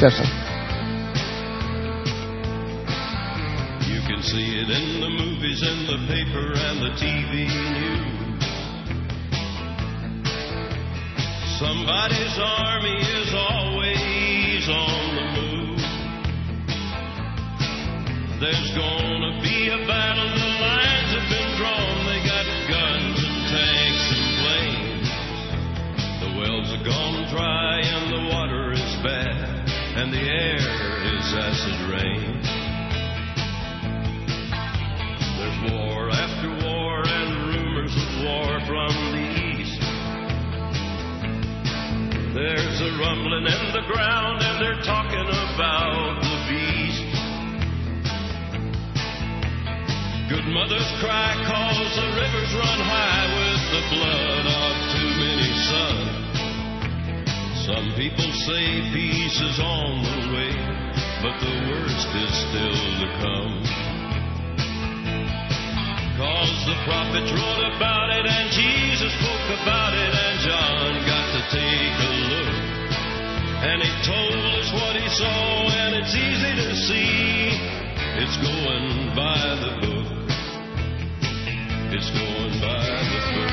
session. You can see it in the movies, in the paper, and the TV news. Somebody's army is always on the move. There's gonna be a battle, the lines have been drawn. They got guns and tanks and planes. The wells are gone dry and the water is bad, and the air is acid rain. There's war after war and rumors of war from the east. There's a rumbling in the ground and they're talking about the beast. Good mothers cry 'cause the rivers run high with the blood of too many sons. Some people say peace is on the way, but the worst is still to come. 'Cause the prophets wrote about it and Jesus spoke about it and John got to take a look. And he told us what he saw and it's easy to see. It's going by the book. It's going by the book.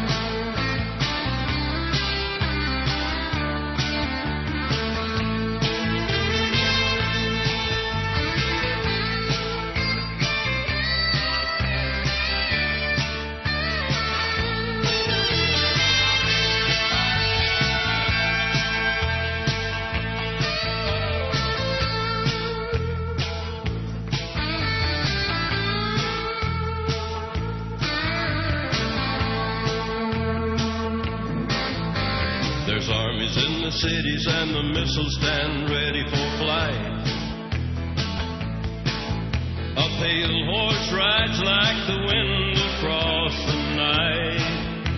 There's armies in the cities and the missiles stand ready for flight. A pale horse rides like the wind across the night.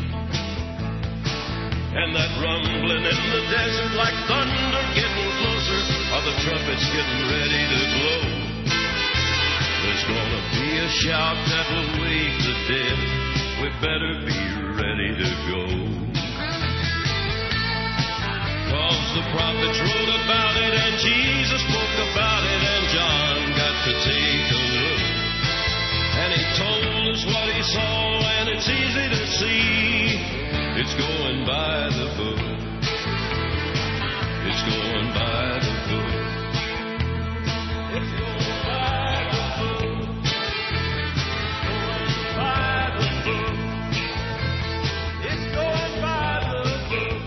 And that rumbling in the desert like thunder getting closer, are the trumpets getting ready to blow. There's gonna be a shout that will wake the dead. We better be ready to go. 'Cause the prophets wrote about it and Jesus spoke about it and John got to take a look. And he told us what he saw and it's easy to see. It's going by the book. It's going by the book. It's going by the book. Going by the book. It's going by the book.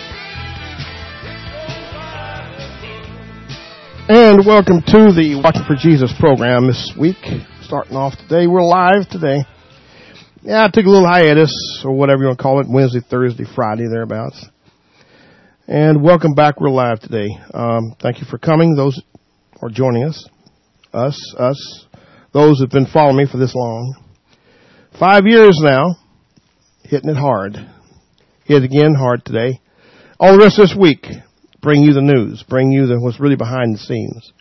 And welcome to the Watching for Jesus program this week. Starting off today, we're live today. Yeah, I took a little hiatus, or whatever you want to call it, Wednesday, Thursday, Friday, thereabouts. And welcome back, we're live today. Thank you for coming, those who are joining us. Us, those who have been following me for this long. 5 years now, hitting it hard. Hit it again hard today. All the rest of this week, bring you the news, bring you what's really behind the scenes.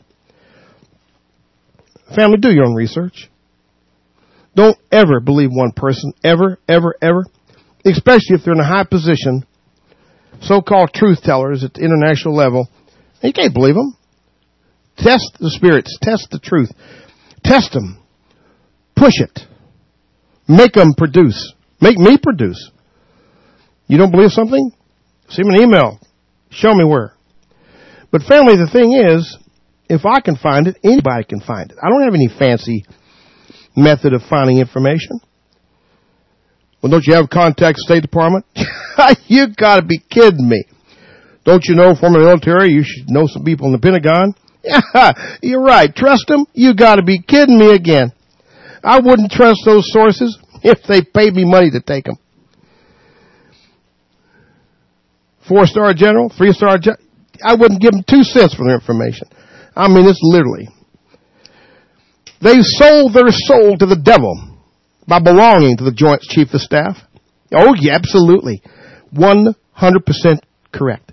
Family, do your own research. Don't ever believe one person, ever, ever, ever, especially if they're in a high position, so-called truth tellers at the international level. You can't believe them. Test the spirits, test the truth, test them, push it, make them produce, make me produce. You don't believe something? Send me an email. Show me where. But family, the thing is, if I can find it, anybody can find it. I don't have any fancy method of finding information. Well, don't you have contact State Department? You gotta be kidding me. Don't you know former military? You should know some people in the Pentagon. Yeah, you're right. Trust them? You gotta be kidding me again. I wouldn't trust those sources if they paid me money to take them. 4-star general, 3-star general. I wouldn't give them 2 cents for their information. I mean, it's literally. They sold their soul to the devil by belonging to the Joint Chief of Staff. Oh, yeah, absolutely. 100% correct.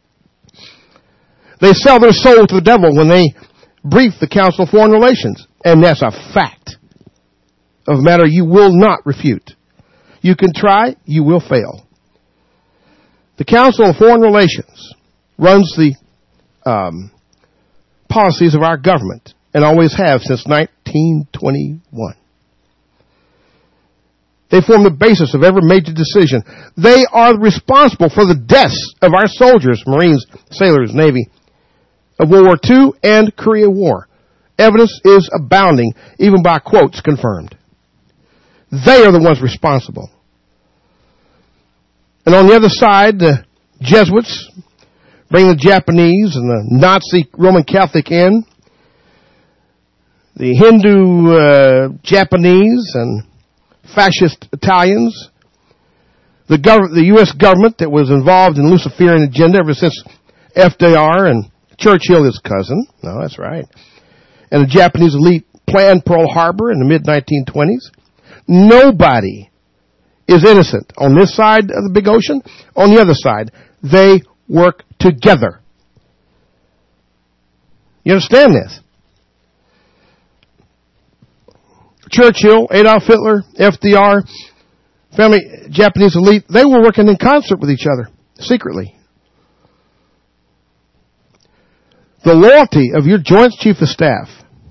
They sell their soul to the devil when they brief the Council of Foreign Relations. And that's a fact of a matter you will not refute. You can try, you will fail. The Council of Foreign Relations runs the policies of our government, and always have since 1921. They form the basis of every major decision. They are responsible for the deaths of our soldiers, Marines, sailors, Navy, of World War II and Korea War. Evidence is abounding, even by quotes confirmed. They are the ones responsible. And on the other side, the Jesuits bring the Japanese and the Nazi Roman Catholic in. The Hindu Japanese and fascist Italians. The U.S. government that was involved in Luciferian agenda ever since FDR and Churchill, his cousin. No, that's right. And the Japanese elite planned Pearl Harbor in the mid-1920s. Nobody is innocent on this side of the big ocean. On the other side, they work together. You understand this? Churchill, Adolf Hitler, FDR, family, Japanese elite, they were working in concert with each other, secretly. The loyalty of your Joint Chief of Staff,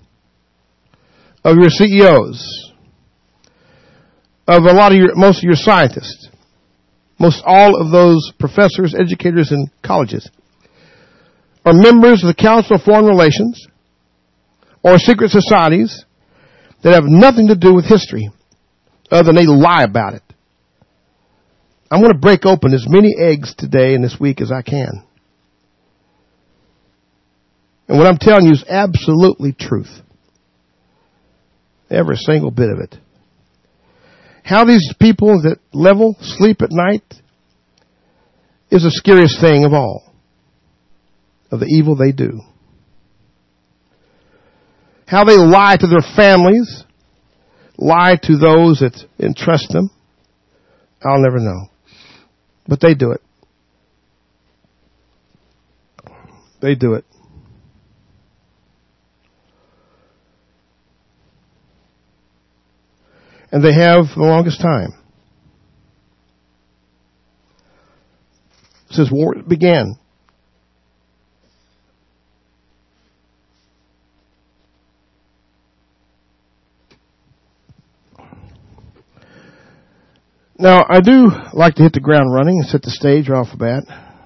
of your CEOs, of most of your scientists, most all of those professors, educators in colleges, are members of the Council of Foreign Relations or secret societies that have nothing to do with history other than they lie about it. I'm going to break open as many eggs today and this week as I can. And what I'm telling you is absolutely truth. Every single bit of it. How these people that level sleep at night is the scariest thing of all, of the evil they do. How they lie to their families, lie to those that entrust them, I'll never know. But they do it. They do it. And they have the longest time. Since war began. Now, I do like to hit the ground running and set the stage right off the bat.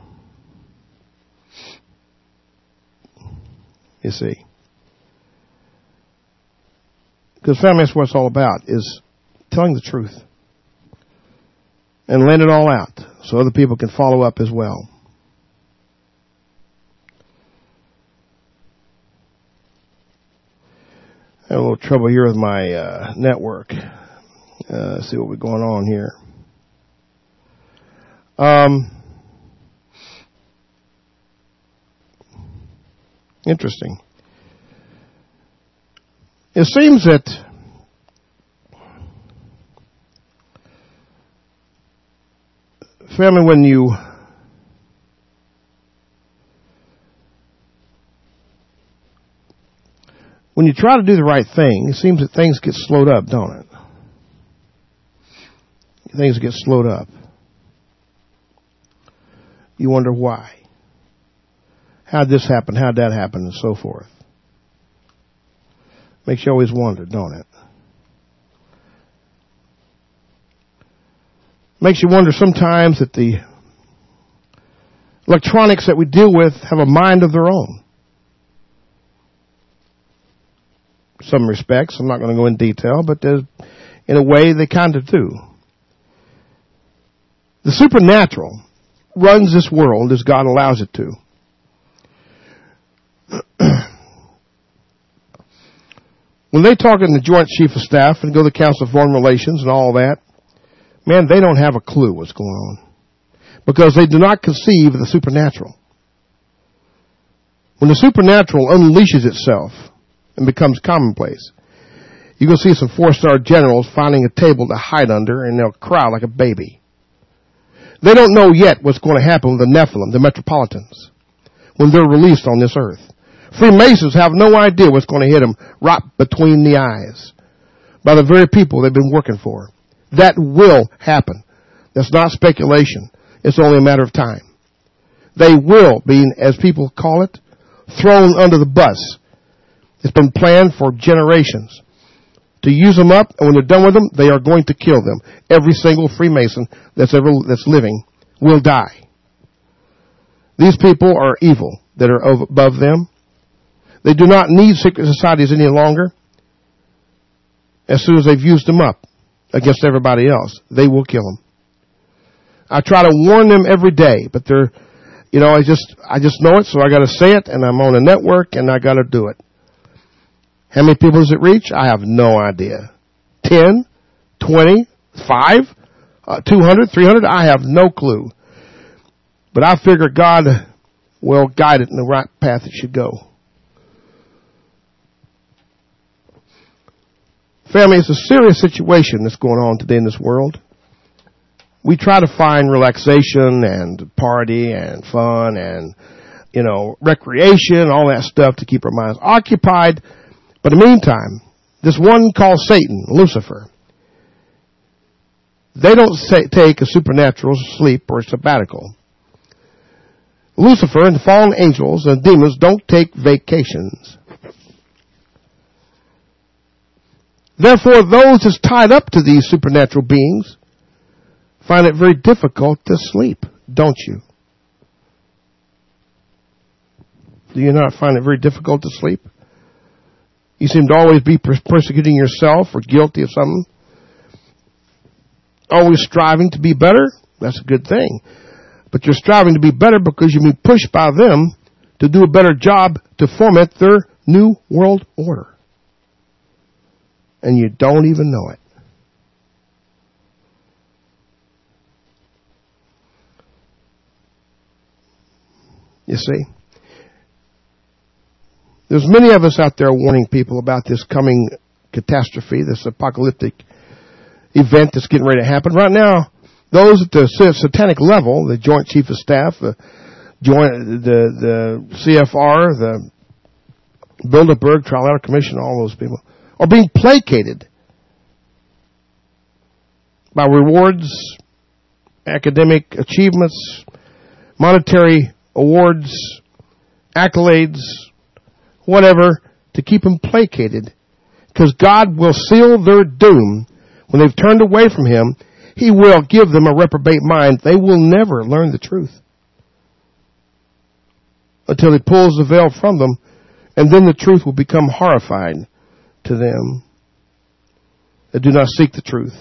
You see. Because family, that's what it's all about, is telling the truth. And laying it all out so other people can follow up as well. I have a little trouble here with my network. See what we're going on here. Interesting. It seems that family, when you try to do the right thing, it seems that things get slowed up, don't it? Things get slowed up. You wonder why. How'd this happen? How'd that happen? And so forth. Makes you always wonder, don't it? Makes you wonder sometimes that the electronics that we deal with have a mind of their own. Some respects, I'm not going to go in detail, but in a way they kind of do. The supernatural runs this world as God allows it to. When they talk in the Joint Chief of Staff and go to the Council of Foreign Relations and all that, man, they don't have a clue what's going on. Because they do not conceive of the supernatural. When the supernatural unleashes itself and becomes commonplace, you're going to see some 4-star generals finding a table to hide under, and they'll cry like a baby. They don't know yet what's going to happen with the Nephilim, the Metropolitans, when they're released on this earth. Freemasons have no idea what's going to hit them right between the eyes by the very people they've been working for. That will happen. That's not speculation. It's only a matter of time. They will be, as people call it, thrown under the bus. It's been planned for generations to use them up, and when they're done with them, they are going to kill them. Every single Freemason that's living will die. These people are evil that are above them. They do not need secret societies any longer. As soon as they've used them up against everybody else, they will kill them. I try to warn them every day, but they're, I just know it, so I got to say it, and I'm on a network, and I got to do it. How many people does it reach? I have no idea. 10, 20, 5, 200, 300? I have no clue. But I figure God will guide it in the right path it should go. Family, it's a serious situation that's going on today in this world. We try to find relaxation and party and fun and, recreation, all that stuff to keep our minds occupied. But in the meantime, this one called Satan, Lucifer, they don't take a supernatural sleep or a sabbatical. Lucifer and the fallen angels and demons don't take vacations. Therefore, those that's tied up to these supernatural beings find it very difficult to sleep, don't you? Do you not find it very difficult to sleep? You seem to always be persecuting yourself or guilty of something. Always striving to be better. That's a good thing. But you're striving to be better because you're being pushed by them to do a better job to foment their new world order. And you don't even know it. You see? There's many of us out there warning people about this coming catastrophe, this apocalyptic event that's getting ready to happen. Right now, those at the satanic level, the Joint Chief of Staff, the CFR, the Bilderberg Trilateral Commission, all those people, are being placated by rewards, academic achievements, monetary awards, accolades, whatever, to keep them placated. Because God will seal their doom when they've turned away from Him. He will give them a reprobate mind. They will never learn the truth until He pulls the veil from them, and then the truth will become horrifying to them that do not seek the truth.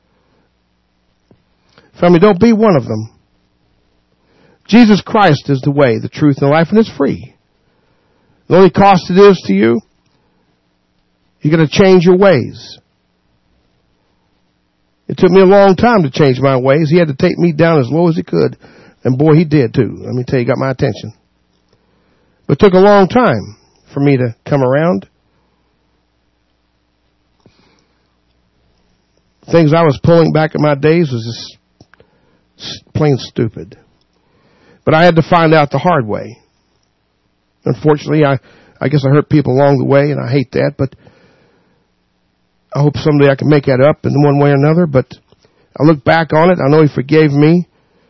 Family, don't be one of them. Jesus Christ is the way, the truth, and the life, and it's free. The only cost it is to you, you're going to change your ways. It took me a long time to change my ways. He had to take me down as low as He could. And boy, He did too. Let me tell you, He got my attention. But it took a long time for me to come around. Things I was pulling back in my days was just plain stupid. But I had to find out the hard way. Unfortunately, I guess I hurt people along the way, and I hate that, but I hope someday I can make that up in one way or another. But I look back on it, I know He forgave me.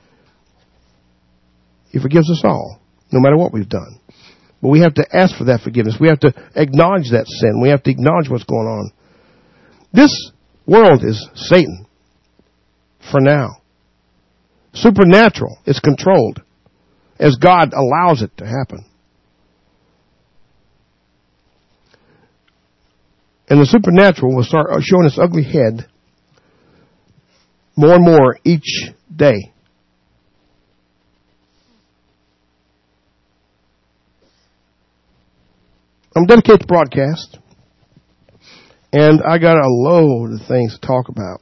He forgives us all, no matter what we've done. But we have to ask for that forgiveness. We have to acknowledge that sin. We have to acknowledge what's going on. This world is Satan for now. Supernatural is controlled as God allows it to happen. And the supernatural will start showing its ugly head more and more each day. I'm dedicated to broadcast, and I got a load of things to talk about.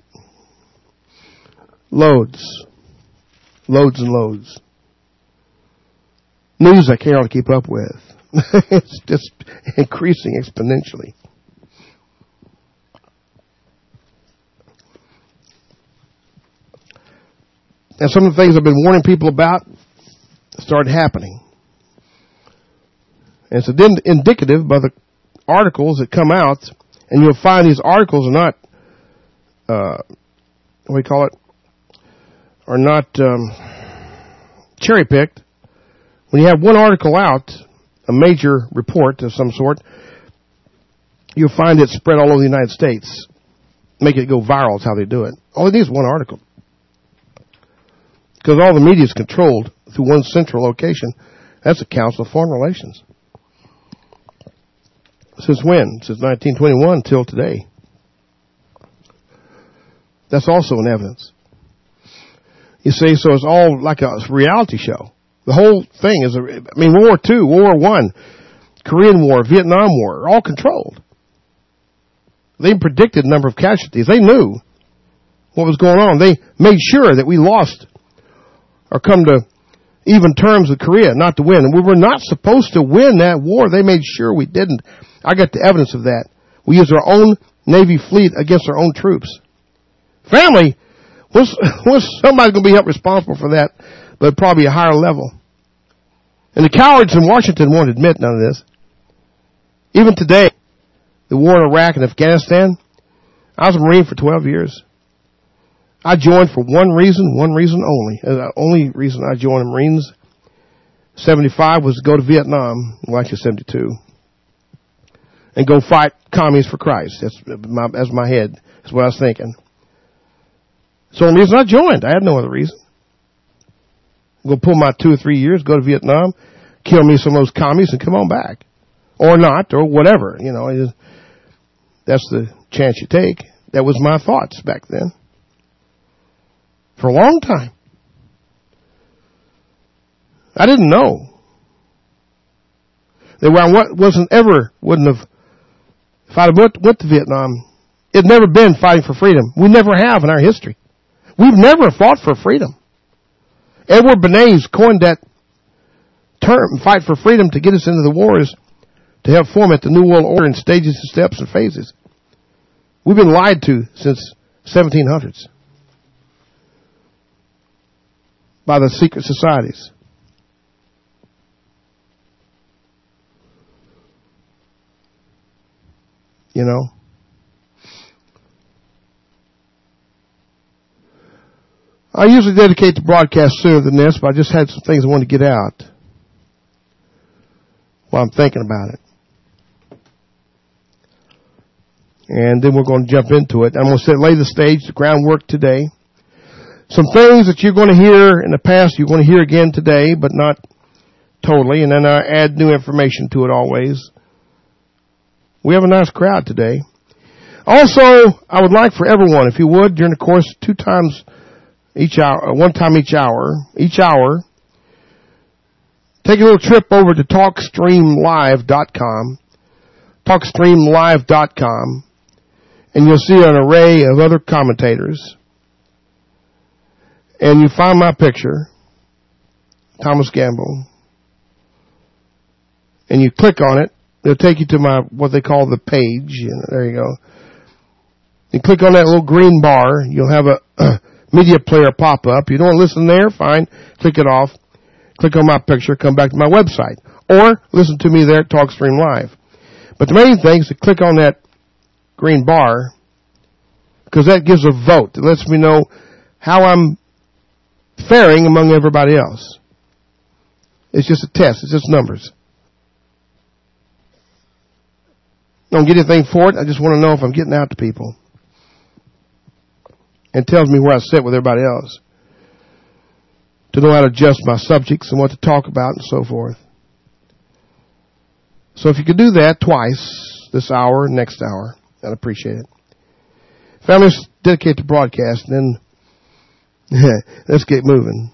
Loads and loads. News I can't hardly keep up with. It's just increasing exponentially. And some of the things I've been warning people about started happening. And it's indicative by the articles that come out, and you'll find these articles are not, what do we call it, are not cherry-picked. When you have one article out a major report of some sort, you'll find it spread all over the United States. Make it go viral is how they do it. All it needs is one article. Because all the media is controlled through one central location. That's the Council of Foreign Relations. Since when? Since 1921 till today. That's also an evidence. You see, so it's all like a reality show. The whole thing is, World War II, World War I, Korean War, Vietnam War, all controlled. They predicted the number of casualties. They knew what was going on. They made sure that we lost or come to even terms with Korea, not to win. And we were not supposed to win that war. They made sure we didn't. I got the evidence of that. We used our own Navy fleet against our own troops. Family, was somebody going to be held responsible for that, but probably a higher level. And the cowards in Washington won't admit none of this. Even today, the war in Iraq and Afghanistan, I was a Marine for 12 years. I joined for one reason only. The only reason I joined the Marines, 75, was to go to Vietnam, well, actually 72, and go fight commies for Christ. That's my head. That's what I was thinking. So the reason I joined, I had no other reason. Go pull my 2 or 3 years, go to Vietnam, kill me some of those commies, and come on back. Or not, or whatever. That's the chance you take. That was my thoughts back then. For a long time. I didn't know. That I wouldn't have, if I'd went to Vietnam, it'd never been fighting for freedom. We never have in our history. We've never fought for freedom. Edward Bernays coined that term, fight for freedom, to get us into the wars, to help format the New World Order in stages and steps and phases. We've been lied to since 1700s by the secret societies. I usually dedicate the broadcast sooner than this, but I just had some things I wanted to get out while I'm thinking about it. And then we're going to jump into it. I'm going to lay the stage, the groundwork today. Some things that you're going to hear in the past, you're going to hear again today, but not totally. And then I add new information to it always. We have a nice crowd today. Also, I would like for everyone, if you would, during the course, 2 times each hour, 1 time each hour, take a little trip over to TalkStreamLive.com, TalkStreamLive.com, and you'll see an array of other commentators. And you find my picture, Thomas Gamble, and you click on it. It'll take you to my, what they call the page, and there you go. You click on that little green bar, you'll have a media player pop up. You don't want to listen there? Fine. Click it off. Click on my picture, come back to my website. Or listen to me there at TalkStream Live. But the main thing is to click on that green bar, because that gives a vote. It lets me know how I'm faring among everybody else. It's just a test. It's just numbers. Don't get anything for it. I just want to know if I'm getting out to people. And tells me where I sit with everybody else. To know how to adjust my subjects and what to talk about and so forth. So if you could do that twice, this hour, next hour, I'd appreciate it. Family, let's dedicate the broadcast, and then let's get moving.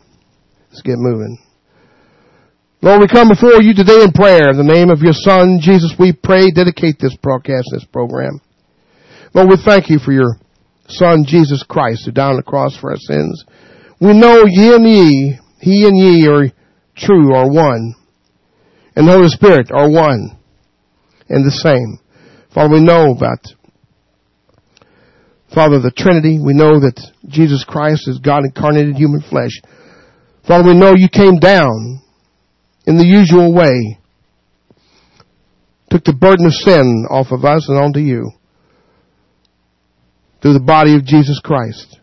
Lord, we come before you today in prayer. In the name of your Son, Jesus, we pray, dedicate this broadcast, this program. Lord, we thank you for your Son, Jesus Christ, who died on the cross for our sins. We know he and ye are true, are one. And the Holy Spirit are one and the same. Father, we know about, Father, the Trinity. We know that Jesus Christ is God incarnated in human flesh. Father, we know you came down in the usual way. Took the burden of sin off of us and onto you. Through the body of Jesus Christ.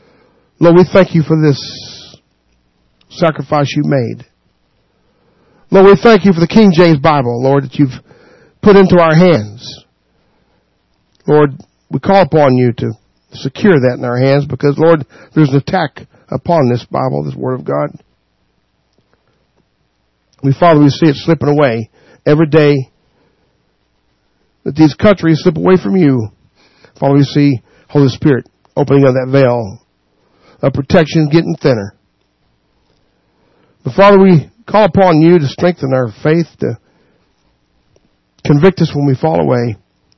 Lord, we thank you for this sacrifice you made. Lord, we thank you for the King James Bible, Lord, that you've put into our hands. Lord, we call upon you to secure that in our hands because, Lord, there's an attack upon this Bible, this Word of God. Father, we see it slipping away every day. That these countries slip away from you. Father, we see Holy Spirit opening up that veil of protection getting thinner. But Father, we call upon you to strengthen our faith, to convict us when we fall away.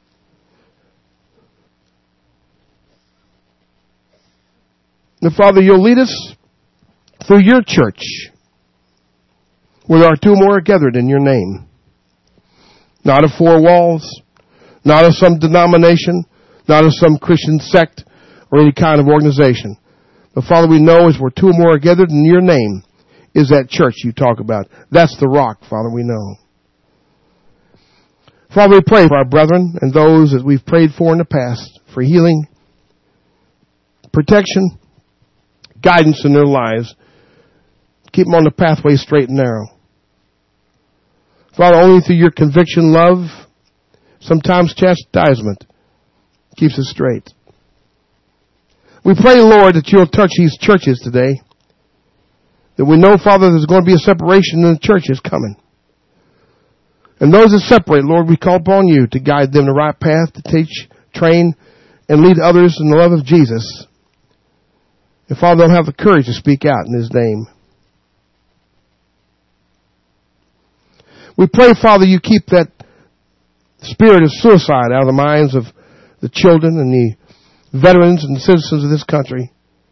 And Father, you'll lead us through your church, where there are two more gathered in your name. Not of four walls, not of some denomination, not of some Christian sect or any kind of organization. But Father, we know as where two or more are gathered in your name is that church you talk about. That's the rock, Father, we know. Father, we pray for our brethren and those that we've prayed for in the past for healing, protection, guidance in their lives. Keep them on the pathway straight and narrow. Father, only through your conviction, love, sometimes chastisement, keeps us straight. We pray, Lord, that you'll touch these churches today. That we know, Father, there's going to be a separation in the churches coming. And those that separate, Lord, we call upon you to guide them the right path, to teach, train, and lead others in the love of Jesus. And Father, they'll have the courage to speak out in his name. We pray, Father, you keep that spirit of suicide out of the minds of the children and the veterans and citizens of this country.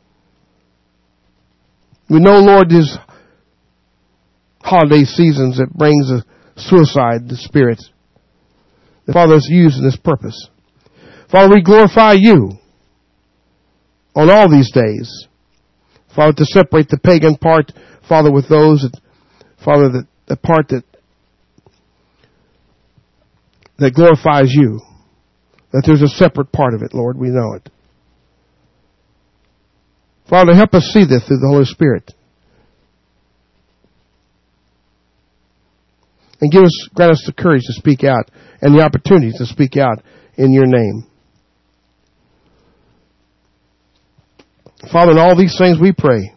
We know, Lord, these holiday seasons that brings a suicide to spirits. The Father is used in this purpose. Father, we glorify you on all these days. Father, to separate the pagan part, Father, with those that, Father, the part that glorifies you. That there's a separate part of it, Lord. We know it. Father, help us see this through the Holy Spirit. And grant us the courage to speak out and the opportunities to speak out in your name. Father, in all these things we pray.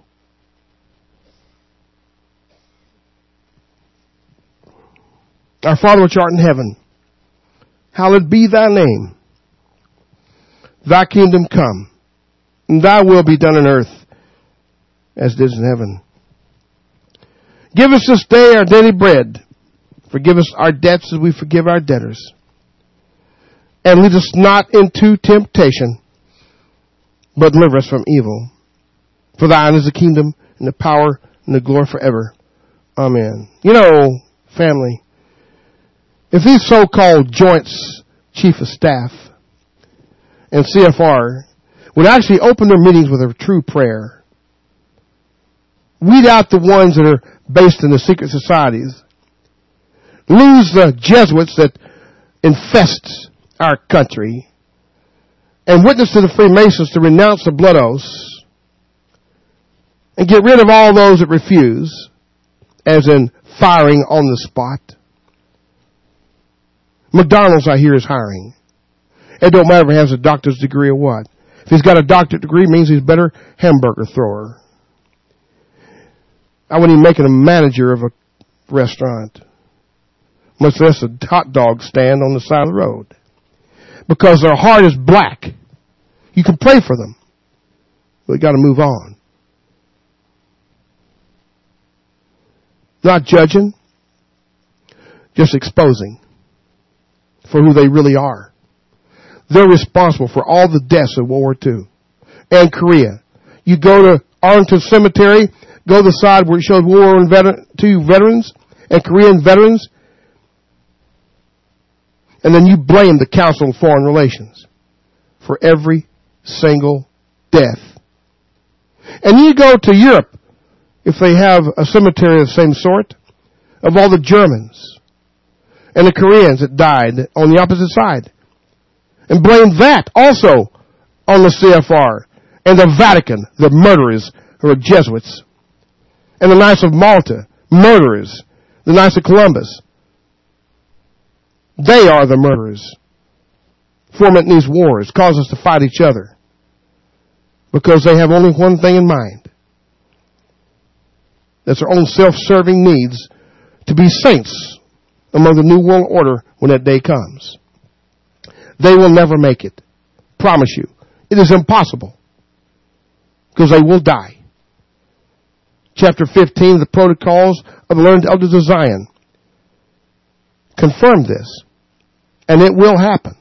Our Father which art in heaven, hallowed be thy name. Thy kingdom come, and thy will be done on earth as it is in heaven. Give us this day our daily bread. Forgive us our debts as we forgive our debtors. And lead us not into temptation, but deliver us from evil. For thine is the kingdom and the power and the glory forever. Amen. You know, family, if these so-called joints, chief of staff, and CFR would actually open their meetings with a true prayer, weed out the ones that are based in the secret societies, lose the Jesuits that infest our country, and witness to the Freemasons to renounce the blood oaths, and get rid of all those that refuse, as in firing on the spot. McDonald's, I hear, is hiring. It don't matter if he has a doctor's degree or what. If he's got a doctorate degree, it means he's a better hamburger thrower. I wouldn't even make him a manager of a restaurant, much less a hot dog stand on the side of the road. Because their heart is black. You can pray for them, but you got to move on. Not judging, just exposing for who they really are. They're responsible for all the deaths of World War II and Korea. You go to Arlington Cemetery, go to the side where it shows World War II veterans and Korean veterans, and then you blame the Council of Foreign Relations for every single death. And you go to Europe, if they have a cemetery of the same sort, of all the Germans and the Koreans that died on the opposite side, and blame that also on the CFR and the Vatican, the murderers who are Jesuits, and the Knights of Malta, murderers the Knights of Columbus. They are the murderers. Foment these wars, cause us to fight each other. Because they have only one thing in mind. That's their own self-serving needs to be saints among the New World Order when that day comes. They will never make it. Promise you. It is impossible. Because they will die. Chapter 15 of the Protocols of the Learned Elders of Zion confirm this. And it will happen.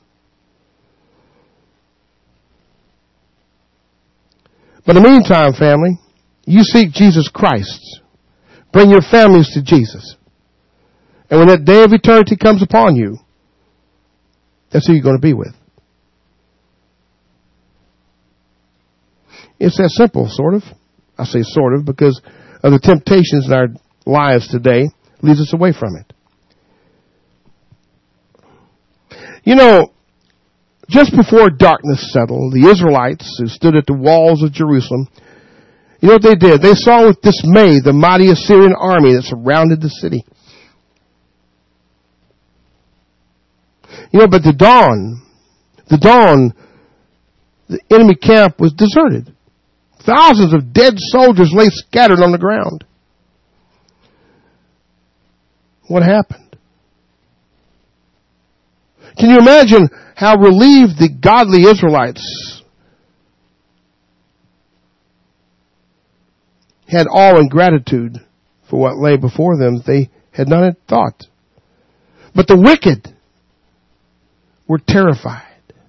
But in the meantime, family, you seek Jesus Christ. Bring your families to Jesus. And when that day of eternity comes upon you, that's who you're going to be with. It's that simple, sort of. I say sort of because of the temptations in our lives today leads us away from it. You know, just before darkness settled, the Israelites who stood at the walls of Jerusalem, you know what they did? They saw with dismay the mighty Assyrian army that surrounded the city. You know, but the dawn, the enemy camp was deserted. Thousands of dead soldiers lay scattered on the ground. What happened? Can you imagine how relieved the godly Israelites had awe and gratitude for what lay before them that they had not had thought. But the wicked were terrified.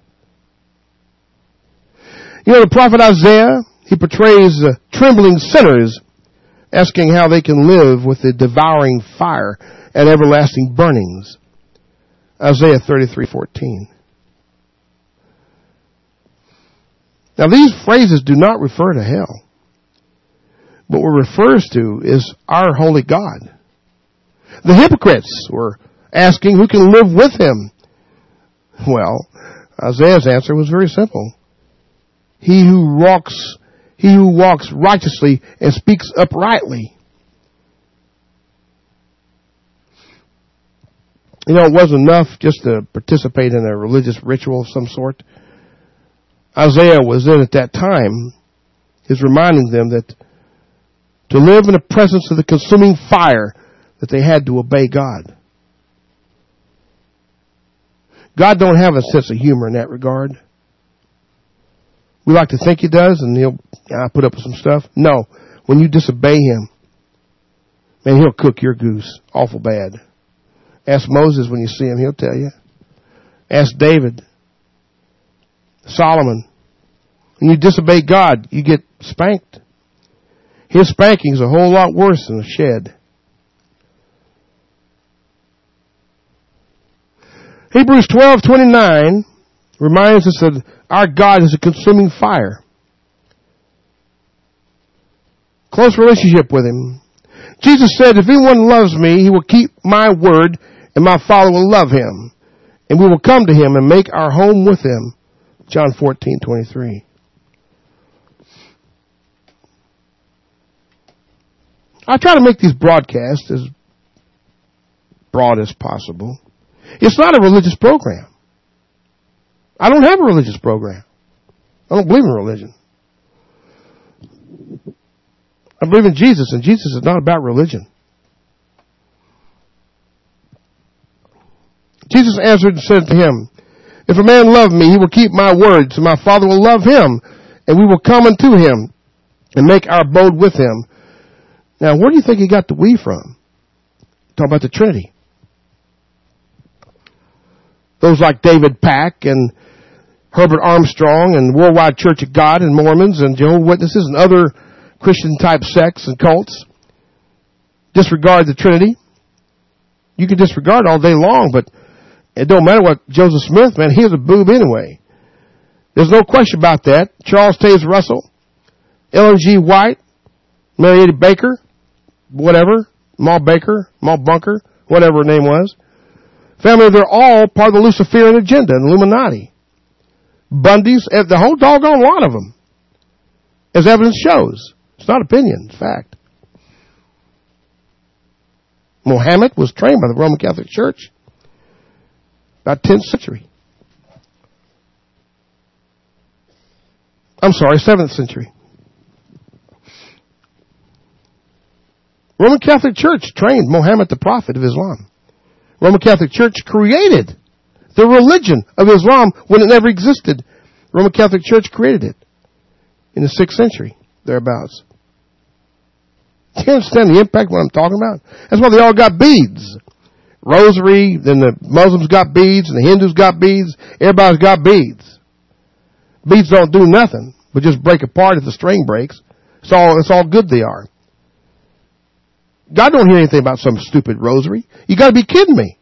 You know, the prophet Isaiah, he portrays trembling sinners asking how they can live with the devouring fire and everlasting burnings. Isaiah 33:14. Now these phrases do not refer to hell. But what it refers to is our holy God. The hypocrites were asking who can live with him. Well, Isaiah's answer was very simple. He who walks righteously and speaks uprightly. You know, it wasn't enough just to participate in a religious ritual of some sort. Isaiah was in at that time is reminding them that to live in the presence of the consuming fire, that they had to obey God. God don't have a sense of humor in that regard. We like to think he does, and he'll put up with some stuff. No, when you disobey him, man, he'll cook your goose awful bad. Ask Moses when you see him, he'll tell you. Ask David, Solomon. When you disobey God, you get spanked. His spanking is a whole lot worse than a shed. Hebrews 12:29 reminds us that our God is a consuming fire. Close relationship with him. Jesus said, if anyone loves me, he will keep my word, and my Father will love him. And we will come to him and make our home with him. John 14:23. I try to make these broadcasts as broad as possible. It's not a religious program. I don't have a religious program. I don't believe in religion. I believe in Jesus, and Jesus is not about religion. Jesus answered and said to him, if a man love me, he will keep my words, and my Father will love him, and we will come unto him and make our abode with him. Now, where do you think he got the we from? Talking about the Trinity. Those like David Pack and Herbert Armstrong and Worldwide Church of God and Mormons and Jehovah's Witnesses and other Christian type sects and cults disregard the Trinity. You can disregard all day long, but it don't matter what Joseph Smith, man, he was a boob anyway. There's no question about that. Charles Taze Russell, Ellen G. White, Marietta Baker, whatever, Maul Baker, Maul Bunker, whatever her name was. Family, they're all part of the Luciferian agenda and Illuminati. Bundy's, the whole doggone lot of them. As evidence shows. It's not opinion, it's fact. Muhammad was trained by the Roman Catholic Church. About 10th century. I'm sorry, 7th century. Roman Catholic Church trained Muhammad the prophet of Islam. Roman Catholic Church created the religion of Islam when it never existed. Roman Catholic Church created it in the 6th century, thereabouts. Do you understand the impact of what I'm talking about? That's why they all got beads. Rosary, then the Muslims got beads, and the Hindus got beads. Everybody's got beads. Beads don't do nothing, but just break apart if the string breaks. It's all good they are. God don't hear anything about some stupid rosary. You got to be kidding me.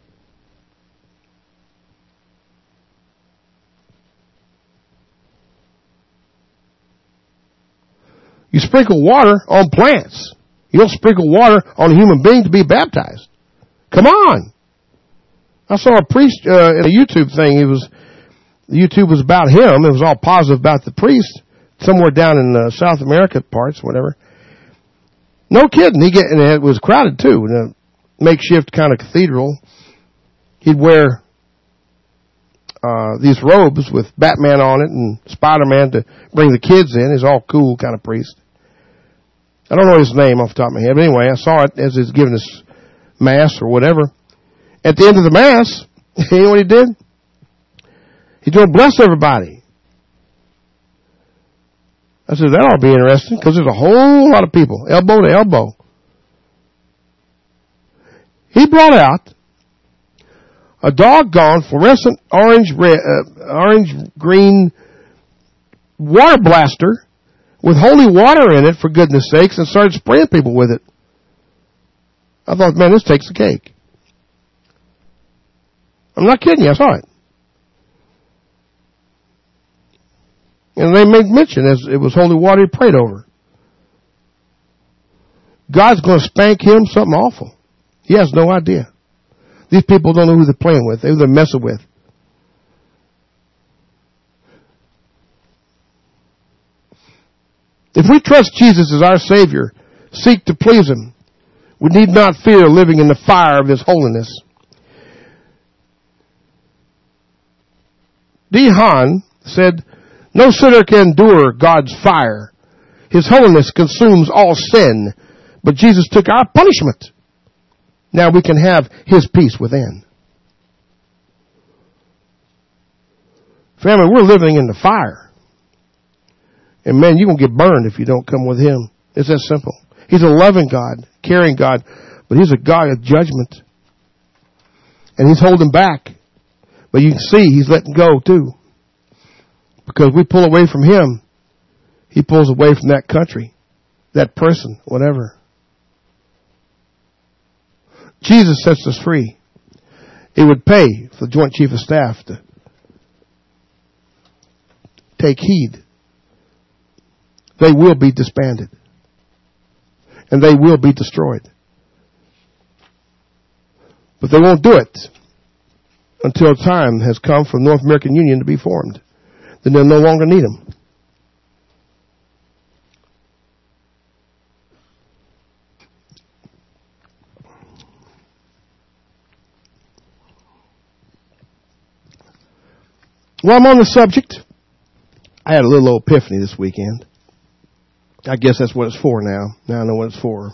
You sprinkle water on plants. You don't sprinkle water on a human being to be baptized. Come on. I saw a priest in a YouTube thing. YouTube was about him. It was all positive about the priest somewhere down in South America parts, whatever. No kidding. And it was crowded too. In a makeshift kind of cathedral. He'd wear these robes with Batman on it and Spider-Man to bring the kids in. He's all cool kind of priest. I don't know his name off the top of my head, but anyway, I saw it as he's giving his Mass or whatever. At the end of the Mass, you know what he did? He's going to bless everybody. I said, that ought to be interesting, because there's a whole lot of people, elbow to elbow. He brought out a doggone fluorescent orange-green water blaster with holy water in it, for goodness sakes, and started spraying people with it. I thought, man, this takes the cake. I'm not kidding you. I saw it. And they made mention as it was holy water he prayed over. God's going to spank him something awful. He has no idea. These people don't know who they're playing with, who they're messing with. If we trust Jesus as our Savior, seek to please Him, we need not fear living in the fire of His holiness. D. Hahn said, no sinner can endure God's fire. His holiness consumes all sin, but Jesus took our punishment. Now we can have His peace within. Family, we're living in the fire. And man, you're going to get burned if you don't come with Him. It's that simple. He's a loving God, caring God, but He's a God of judgment. And He's holding back. But you can see He's letting go too. Because we pull away from Him, He pulls away from that country, that person, whatever. Jesus sets us free. It would pay for the Joint Chief of Staff to take heed. They will be disbanded. And they will be destroyed. But they won't do it until time has come for the North American Union to be formed. Then they'll no longer need them. Well, I'm on the subject. I had a little epiphany this weekend. I guess that's what it's for now. Now I know what it's for.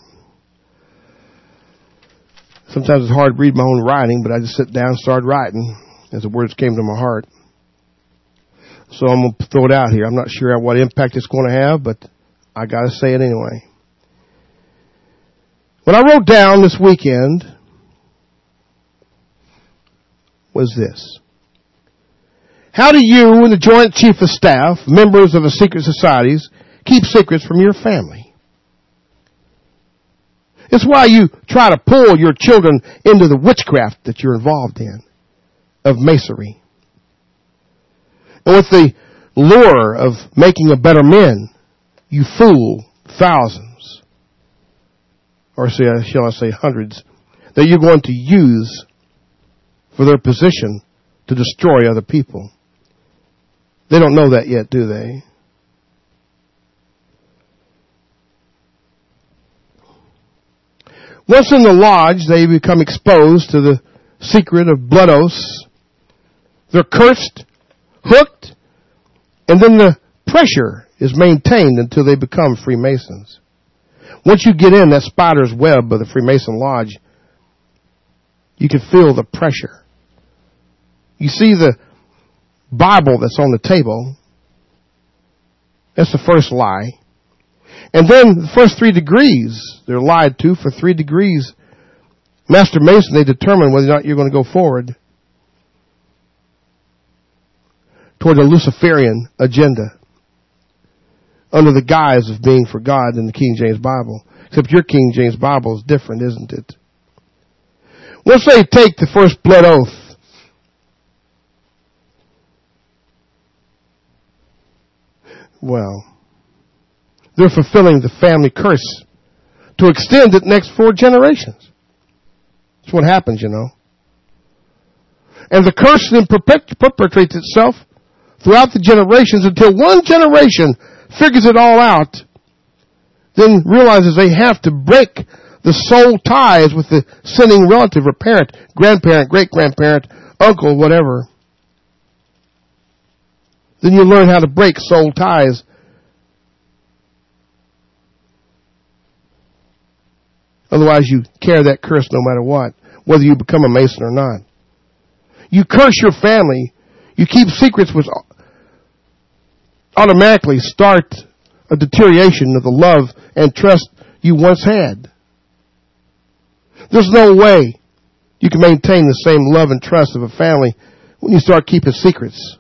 Sometimes it's hard to read my own writing, but I just sit down and start writing as the words came to my heart. So I'm going to throw it out here. I'm not sure what impact it's going to have, but I got to say it anyway. What I wrote down this weekend was this. How do you and the Joint Chief of Staff, members of the secret societies, keep secrets from your family? It's why you try to pull your children into the witchcraft that you're involved in, of masonry. And with the lure of making a better men, you fool thousands, or shall I say hundreds, that you're going to use for their position to destroy other people. They don't know that yet, do they? Once in the lodge, they become exposed to the secret of blood oaths. They're cursed, hooked, and then the pressure is maintained until they become Freemasons. Once you get in that spider's web of the Freemason lodge, you can feel the pressure. You see the Bible that's on the table. That's the first lie. And then the first 3 degrees, they're lied to for 3 degrees. Master Mason, they determine whether or not you're going to go forward toward the Luciferian agenda under the guise of being for God in the King James Bible. Except your King James Bible is different, isn't it? Once they take the first blood oath, well, they're fulfilling the family curse to extend it next 4 generations. That's what happens, you know. And the curse then perpetrates itself throughout the generations until one generation figures it all out, then realizes they have to break the soul ties with the sinning relative or parent, grandparent, great-grandparent, uncle, whatever. Then you learn how to break soul ties. Otherwise, you carry that curse no matter what, whether you become a Mason or not. You curse your family. You keep secrets which automatically start a deterioration of the love and trust you once had. There's no way you can maintain the same love and trust of a family when you start keeping secrets.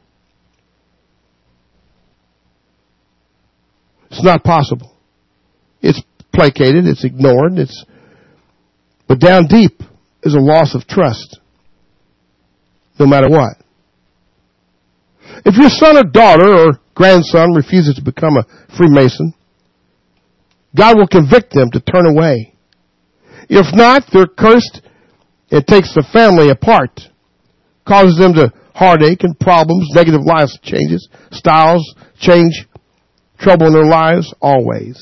It's not possible. It's placated, it's ignored, but down deep is a loss of trust, no matter what. If your son or daughter or grandson refuses to become a Freemason, God will convict them to turn away. If not, they're cursed. It takes the family apart, causes them to heartache and problems, negative life changes, styles change, trouble in their lives always.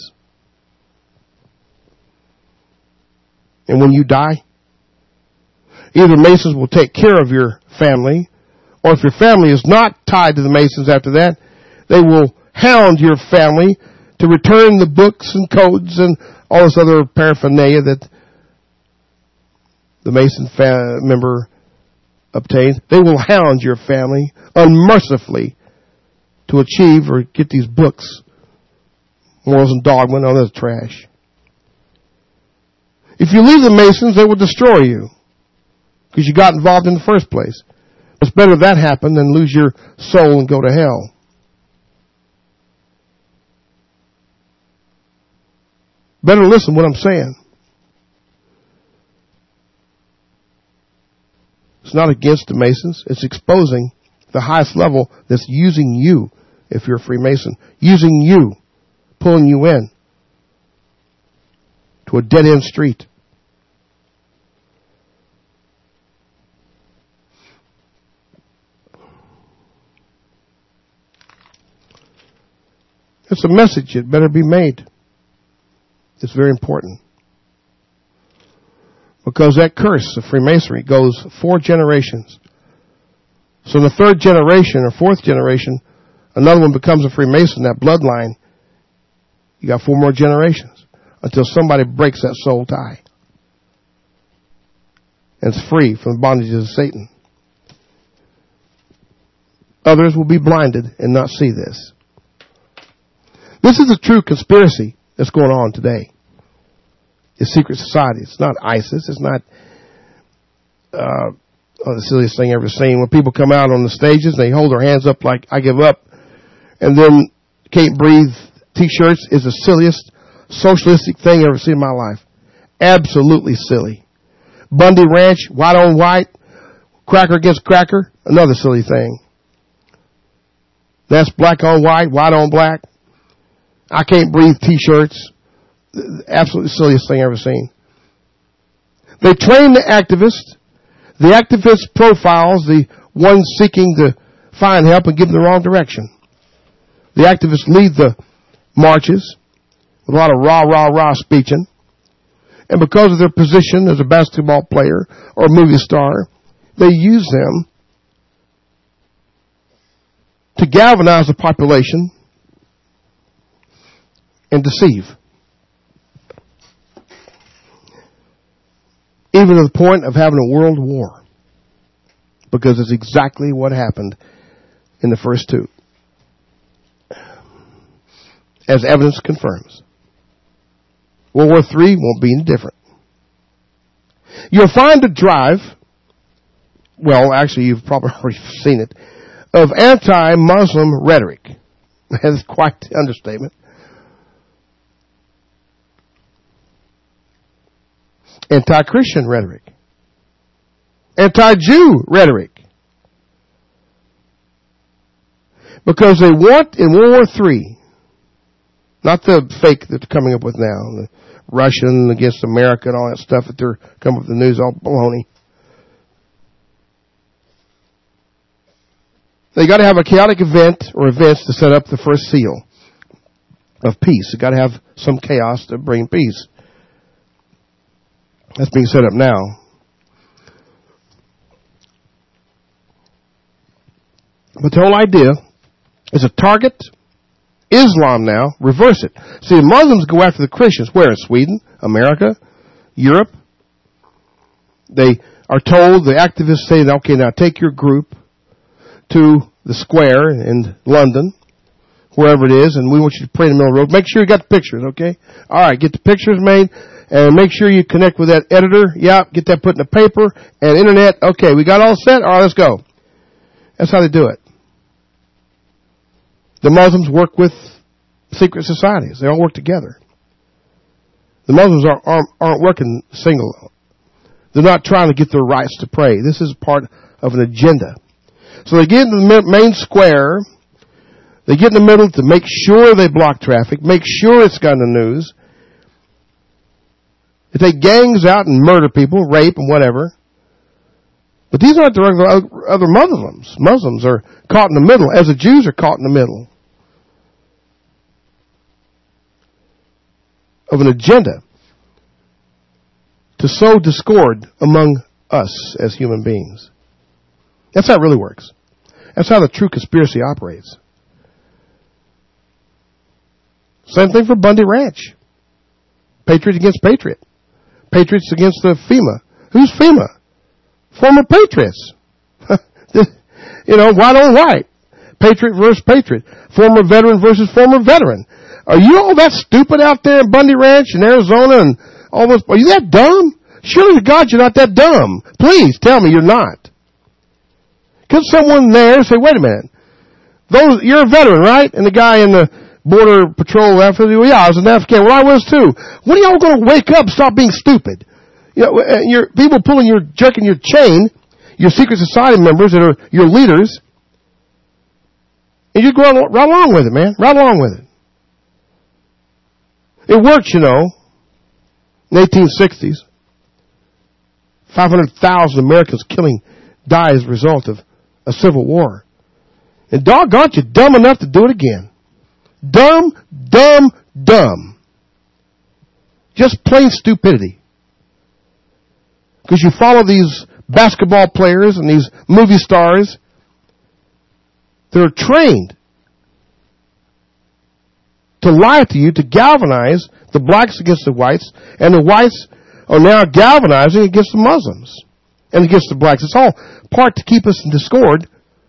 And when you die, either Masons will take care of your family, or if your family is not tied to the Masons after that, they will hound your family to return the books and codes and all this other paraphernalia that the Mason member obtained. They will hound your family unmercifully to achieve or get these books, Morals and Dogma, and all that trash. If you leave the Masons, they will destroy you because you got involved in the first place. It's better that happen than lose your soul and go to hell. Better listen to what I'm saying. It's not against the Masons. It's exposing the highest level that's using you, if you're a Freemason, using you, pulling you in to a dead-end street. It's a message. It better be made. It's very important. Because that curse of Freemasonry goes 4 generations. So in the 3rd generation or 4th generation, another one becomes a Freemason, that bloodline. You got 4 more generations until somebody breaks that soul tie and is free from the bondages of Satan. Others will be blinded and not see this. This is a true conspiracy that's going on today. It's secret society. It's not ISIS. It's not the silliest thing I've ever seen. When people come out on the stages, they hold their hands up like, I give up. And then Can't Breathe T-shirts is the silliest socialistic thing I've ever seen in my life. Absolutely silly. Bundy Ranch, white on white, cracker against cracker, another silly thing. That's black on white on black. I Can't Breathe T-shirts. Absolutely silliest thing I've ever seen. They train the activist. The activist profiles the ones seeking to find help and give them the wrong direction. The activists lead the marches with a lot of rah, rah, rah speeching. And because of their position as a basketball player or movie star, they use them to galvanize the population and deceive. Even to the point of having a world war. Because it's exactly what happened in the first two. As evidence confirms. World War III won't be any different. You'll find a drive, well, actually you've probably already seen it, of anti-Muslim rhetoric. That's quite the understatement. Anti-Christian rhetoric. Anti-Jew rhetoric. Because they want in World War III, not the fake that they're coming up with now, the Russian against America and all that stuff that they're coming up with the news, all baloney. They got to have a chaotic event or events to set up the first seal of peace. You got to have some chaos to bring peace. That's being set up now. But the whole idea is a target Islam now, reverse it. See, Muslims go after the Christians. Where? In Sweden, America, Europe. They are told, the activists say, okay, now take your group to the square in London, wherever it is, and we want you to pray in the middle of the road. Make sure you got the pictures, okay? All right, get the pictures made, and make sure you connect with that editor. Yeah, get that put in the paper and internet. Okay, we got all set? All right, let's go. That's how they do it. The Muslims work with secret societies. They all work together. The Muslims aren't working single. They're not trying to get their rights to pray. This is part of an agenda. So they get in the main square. They get in the middle to make sure they block traffic, make sure it's got in the news. They take gangs out and murder people, rape and whatever. But these aren't the other Muslims. Muslims are caught in the middle, as the Jews are caught in the middle of an agenda to sow discord among us as human beings. That's how it really works. That's how the true conspiracy operates. Same thing for Bundy Ranch. Patriot against Patriot. Patriots against the FEMA. Who's FEMA? Former Patriots. White on white. Patriot versus Patriot. Former veteran versus former veteran. Are you all that stupid out there in Bundy Ranch in Arizona and all those? Are you that dumb? Surely to God you're not that dumb. Please tell me you're not. Could someone there say, wait a minute. You're a veteran, right? And the guy in the Border Patrol outfit, well, yeah, I was in Afghanistan. Well, I was too. When are y'all going to wake up and stop being stupid? You're people jerking your chain, your secret society members that are your leaders, and you're going right along with it, man. Right along with it. It worked, in the 1860s. 500,000 Americans die as a result of a civil war. And doggone you, dumb enough to do it again. Dumb, dumb, dumb. Just plain stupidity. Because you follow these basketball players and these movie stars. They're trained to lie to you, to galvanize the blacks against the whites, and the whites are now galvanizing against the Muslims and against the blacks. It's all part to keep us in discord.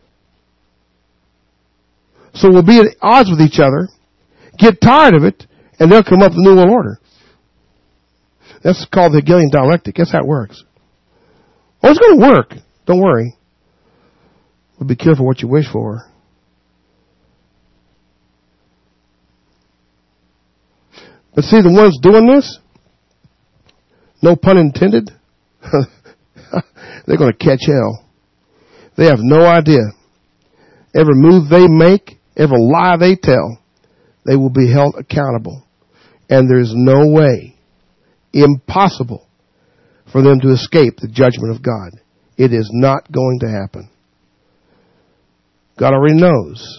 So we'll be at odds with each other, get tired of it, and they'll come up with a new world order. That's called the Hegelian dialectic. That's how it works. Oh, it's going to work. Don't worry. But be careful what you wish for. But see, the ones doing this, no pun intended, they're going to catch hell. They have no idea. Every move they make, every lie they tell, they will be held accountable. And there's no way, impossible, for them to escape the judgment of God. It is not going to happen. God already knows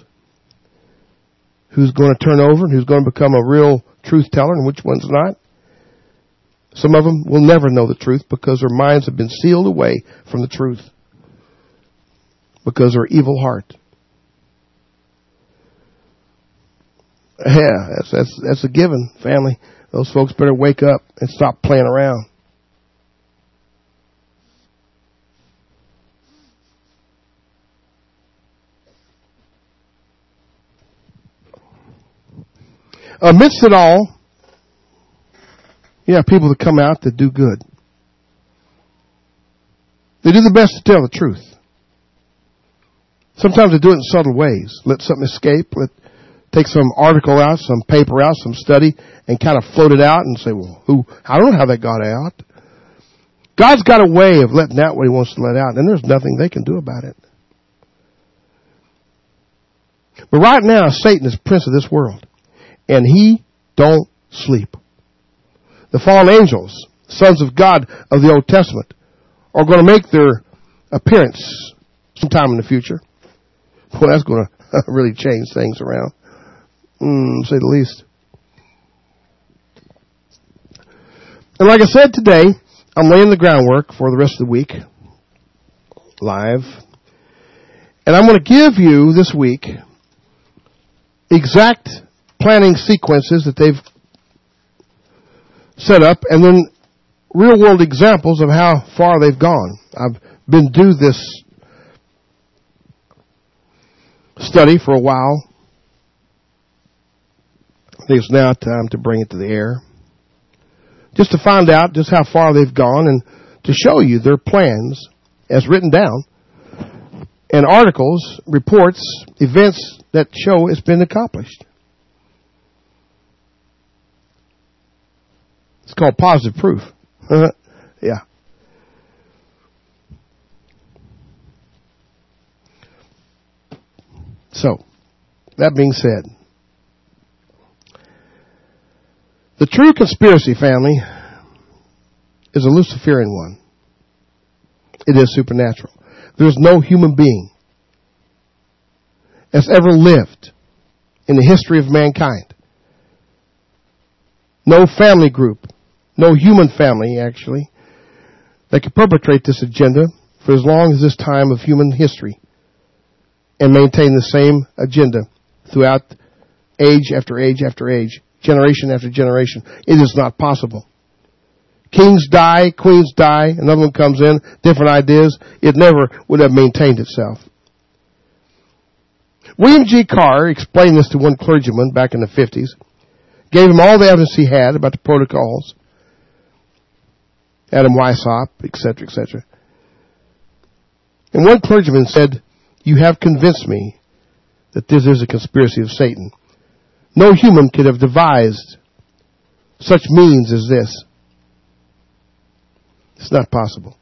who's going to turn over and who's going to become a real truth teller and which one's not. Some of them will never know the truth because their minds have been sealed away from the truth. Because of their evil heart. Yeah, that's a given, family. Those folks better wake up and stop playing around. Amidst it all, you have people that come out that do good. They do the best to tell the truth. Sometimes they do it in subtle ways. Let something escape. Take some article out, some paper out, some study, and kind of float it out and say, well, I don't know how that got out. God's got a way of letting out what He wants to let out, and there's nothing they can do about it. But right now, Satan is prince of this world, and he don't sleep. The fallen angels, sons of God of the Old Testament, are going to make their appearance sometime in the future. Boy, that's going to really change things around, to say the least. And like I said today, I'm laying the groundwork for the rest of the week, live. And I'm going to give you this week exact planning sequences that they've set up, and then real world examples of how far they've gone. I've been doing this study for a while. I think it's now time to bring it to the air. Just to find out just how far they've gone and to show you their plans as written down, and articles, reports, events that show it's been accomplished. It's called positive proof. Yeah. So, that being said, the true conspiracy, family, is a Luciferian one. It is supernatural. There's no human being that's ever lived in the history of mankind. No family group, no human family, actually, that could perpetrate this agenda for as long as this time of human history and maintain the same agenda throughout age after age after age, generation after generation. It is not possible. Kings die, queens die, another one comes in, different ideas. It never would have maintained itself. William G. Carr explained this to one clergyman back in the 50s, gave him all the evidence he had about the protocols, Adam Weishaupt, etc., etc. And one clergyman said, "You have convinced me that this is a conspiracy of Satan. No human could have devised such means as this. It's not possible."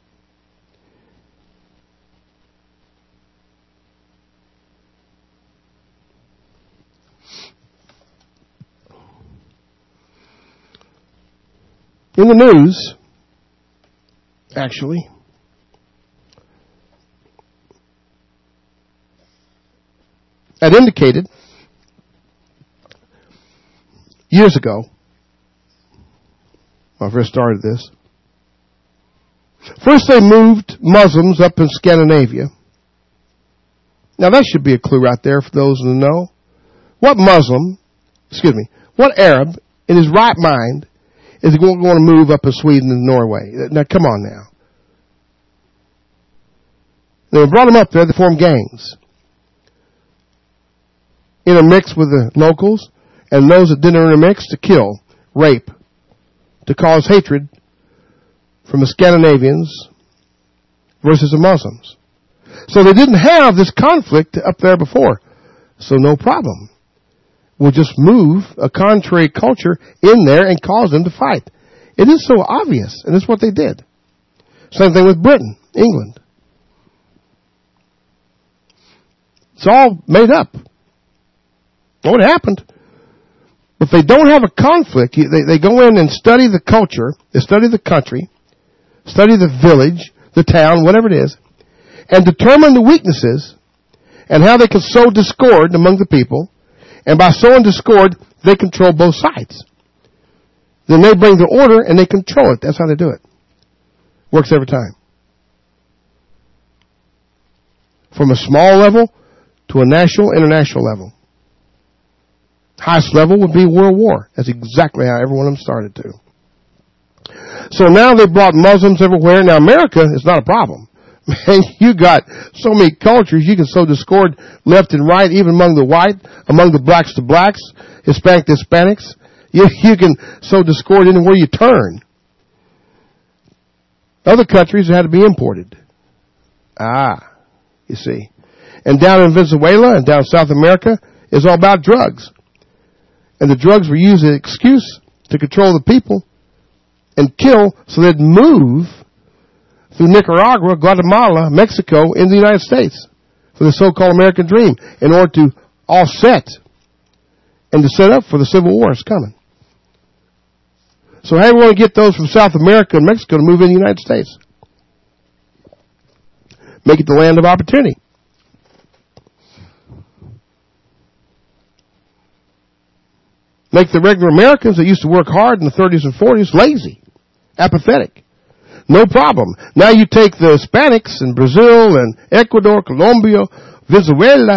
In the news, actually, had indicated years ago, when I first started this, first they moved Muslims up in Scandinavia. Now that should be a clue right there for those who know. What Arab in his right mind is going to move up in Sweden and Norway? Now come on now. They brought them up there, they formed gangs. Intermixed with the locals, and those that didn't intermix to kill, rape, to cause hatred from the Scandinavians versus the Muslims. So they didn't have this conflict up there before. So no problem. We'll just move a contrary culture in there and cause them to fight. It is so obvious, and that's what they did. Same thing with Britain, England. It's all made up. What happened? If they don't have a conflict, they go in and study the culture, they study the country, study the village, the town, whatever it is, and determine the weaknesses and how they can sow discord among the people. And by sowing discord, they control both sides. Then they bring the order and they control it. That's how they do it. Works every time. From a small level to a national, international level. Highest level would be World War. That's exactly how every one of them started to. So now they brought Muslims everywhere. Now America is not a problem. Man, you got so many cultures. You can sow discord left and right, even among the white, among the blacks to blacks, Hispanic to Hispanics. You can sow discord anywhere you turn. Other countries had to be imported. You see. And down in Venezuela and down in South America, it's all about drugs. And the drugs were used as an excuse to control the people and kill so they'd move through Nicaragua, Guatemala, Mexico, in the United States for the so-called American dream in order to offset and to set up for the Civil War that's coming. So how do we want to get those from South America and Mexico to move in the United States? Make it the land of opportunity. Make the regular Americans that used to work hard in the 30s and 40s lazy, apathetic. No problem. Now you take the Hispanics in Brazil and Ecuador, Colombia, Venezuela,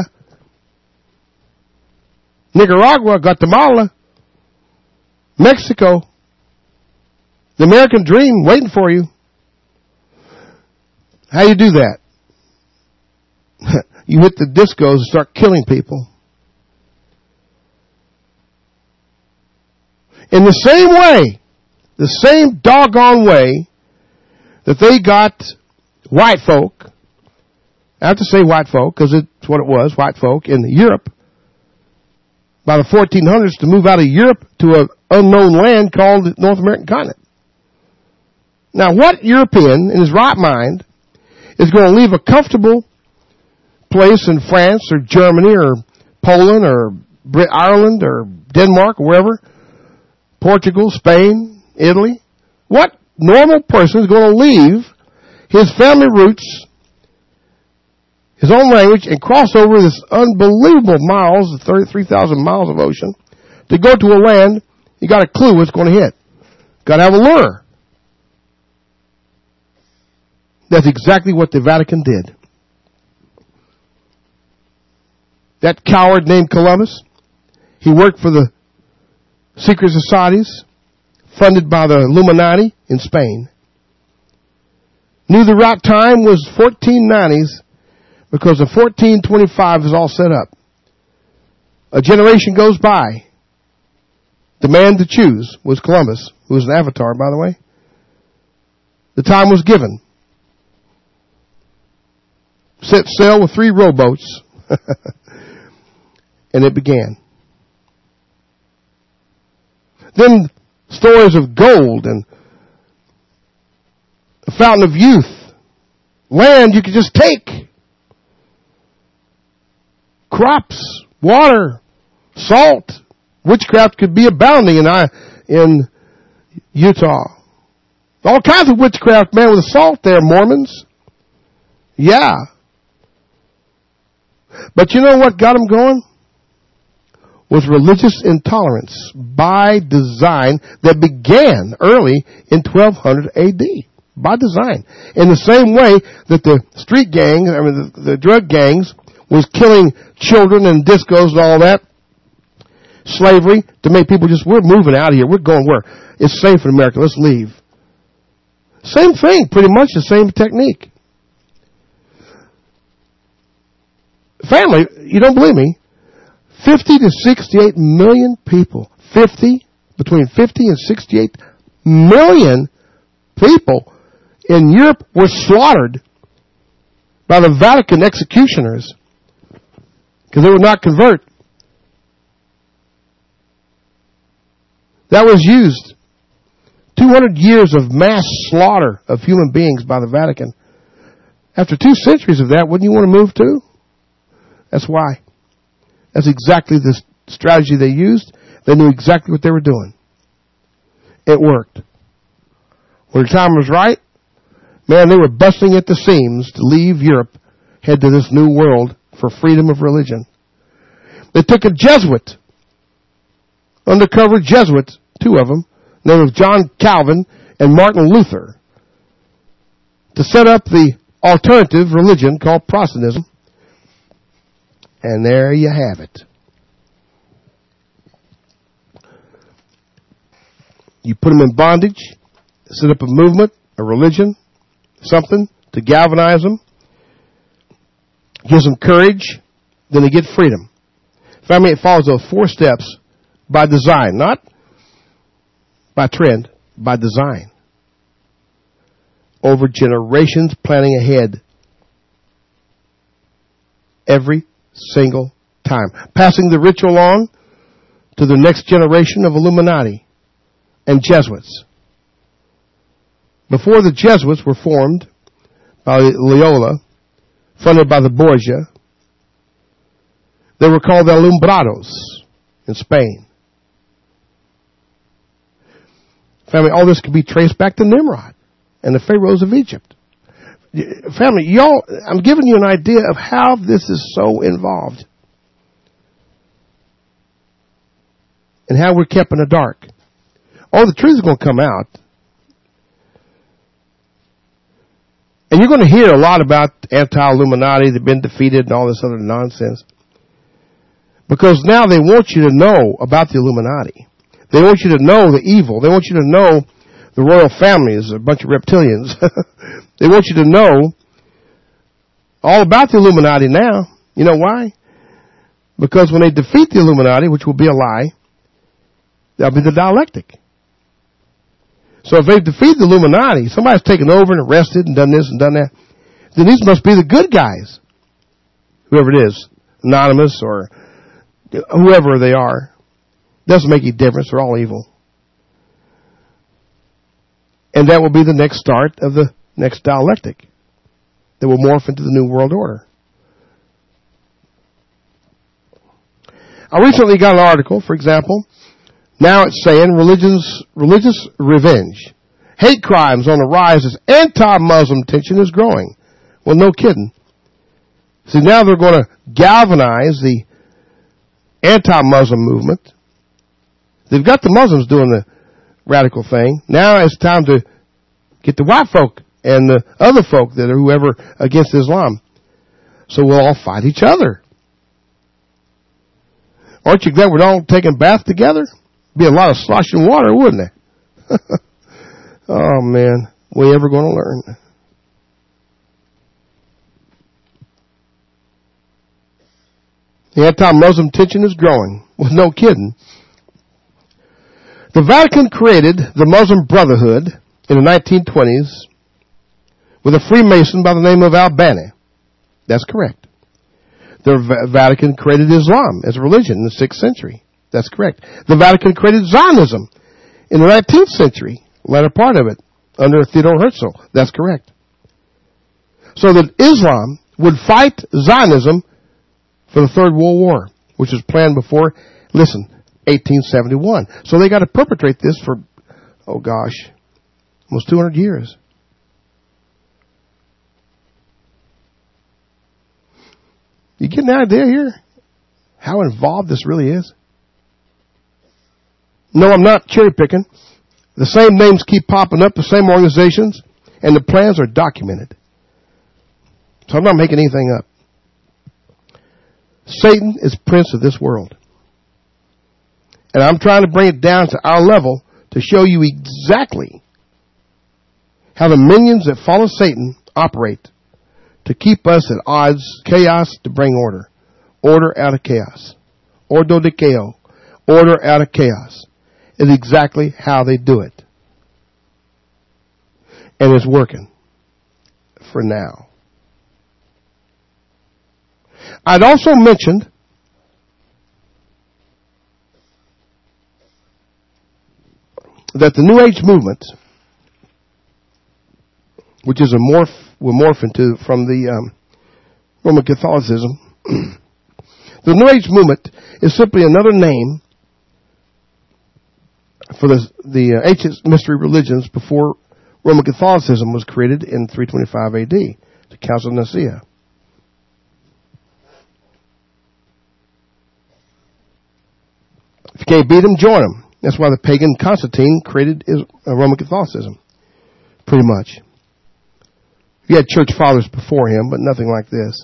Nicaragua, Guatemala, Mexico. The American dream waiting for you. How do you do that? You hit the discos and start killing people. In the same way, the same doggone way that they got white folk, I have to say white folk because it's what it was, white folk in Europe, by the 1400s to move out of Europe to an unknown land called the North American continent. Now, what European in his right mind is going to leave a comfortable place in France or Germany or Poland or Ireland or Denmark or wherever, Portugal, Spain, Italy? What normal person is going to leave his family roots, his own language, and cross over this unbelievable miles, 33,000 miles of ocean, to go to a land you got a clue what's going to hit? Got to have a lure. That's exactly what the Vatican did. That coward named Columbus, he worked for the secret societies funded by the Illuminati in Spain. Knew the right time was 1490s because the 1425 is all set up. A generation goes by. The man to choose was Columbus, who was an avatar, by the way. The time was given. Set sail with 3 rowboats. And it began. Then stories of gold and a fountain of youth. Land you could just take. Crops, water, salt. Witchcraft could be abounding in Utah. All kinds of witchcraft, man, with the salt there, Mormons. Yeah. But you know what got them going? Was religious intolerance by design that began early in 1200 AD. By design. In the same way that the street gangs, the drug gangs, was killing children and discos and all that. Slavery to make people we're moving out of here. We're going where? It's safe in America. Let's leave. Same thing. Pretty much the same technique. Family, you don't believe me, 50 to 68 million people, between 50 and 68 million people in Europe were slaughtered by the Vatican executioners because they would not convert. That was used. 200 years of mass slaughter of human beings by the Vatican. After 2 centuries of that, wouldn't you want to move too? That's why. That's exactly the strategy they used. They knew exactly what they were doing. It worked. When the time was right, man, they were busting at the seams to leave Europe, head to this new world for freedom of religion. They took a Jesuit, undercover Jesuits, 2 of them, name of John Calvin and Martin Luther, to set up the alternative religion called Protestantism. And there you have it. You put them in bondage, set up a movement, a religion, something to galvanize them, gives them courage, then they get freedom. Family, it follows those 4 steps by design, not by trend, by design. Over generations, planning ahead. Every single time. Passing the ritual on to the next generation of Illuminati and Jesuits. Before the Jesuits were formed by Loyola, funded by the Borgia, they were called the Alumbrados in Spain. Family, all this can be traced back to Nimrod and the pharaohs of Egypt. Family, y'all, I'm giving you an idea of how this is so involved. And how we're kept in the dark. Oh, the truth is going to come out. And you're going to hear a lot about anti-Illuminati, they've been defeated and all this other nonsense. Because now they want you to know about the Illuminati. They want you to know the evil. They want you to know the royal family is a bunch of reptilians. They want you to know all about the Illuminati now. You know why? Because when they defeat the Illuminati, which will be a lie, that'll be the dialectic. So if they defeat the Illuminati, somebody's taken over and arrested and done this and done that, then these must be the good guys. Whoever it is, anonymous or whoever they are. Doesn't make any difference. They're all evil. And that will be the next start of the next dialectic that will morph into the New World Order. I recently got an article, for example. Now it's saying religious revenge. Hate crimes on the rise as anti-Muslim tension is growing. Well, no kidding. See, now they're going to galvanize the anti-Muslim movement. They've got the Muslims doing the radical thing. Now it's time to get the white folk and the other folk that are whoever against Islam. So we'll all fight each other. Aren't you glad we're all taking a bath together? Be a lot of sloshing water, wouldn't it? Oh man, we ever going to learn? The anti-Muslim tension is growing. Well, no kidding. The Vatican created the Muslim Brotherhood in the 1920s with a Freemason by the name of Albani. That's correct. The Vatican created Islam as a religion in the 6th century. That's correct. The Vatican created Zionism in the 19th century, latter part of it, under Theodore Herzl. That's correct. So that Islam would fight Zionism for the Third World War, which was planned before, listen, 1871. So they got to perpetrate this for, oh gosh, almost 200 years. You get an idea here how involved this really is? No, I'm not cherry picking. The same names keep popping up, the same organizations, and the plans are documented. So I'm not making anything up. Satan is prince of this world. And I'm trying to bring it down to our level to show you exactly how the minions that follow Satan operate to keep us at odds, chaos to bring order. Order out of chaos. Ordo de chaos. Order out of chaos is exactly how they do it. And it's working for now. I'd also mentioned that the New Age movement, which is will morph into from the Roman Catholicism, the New Age movement is simply another name for the ancient mystery religions before Roman Catholicism was created in 325 AD, the Council of Nicaea. If you can't beat them, join them. That's why the pagan Constantine created Roman Catholicism, pretty much. He had church fathers before him, but nothing like this.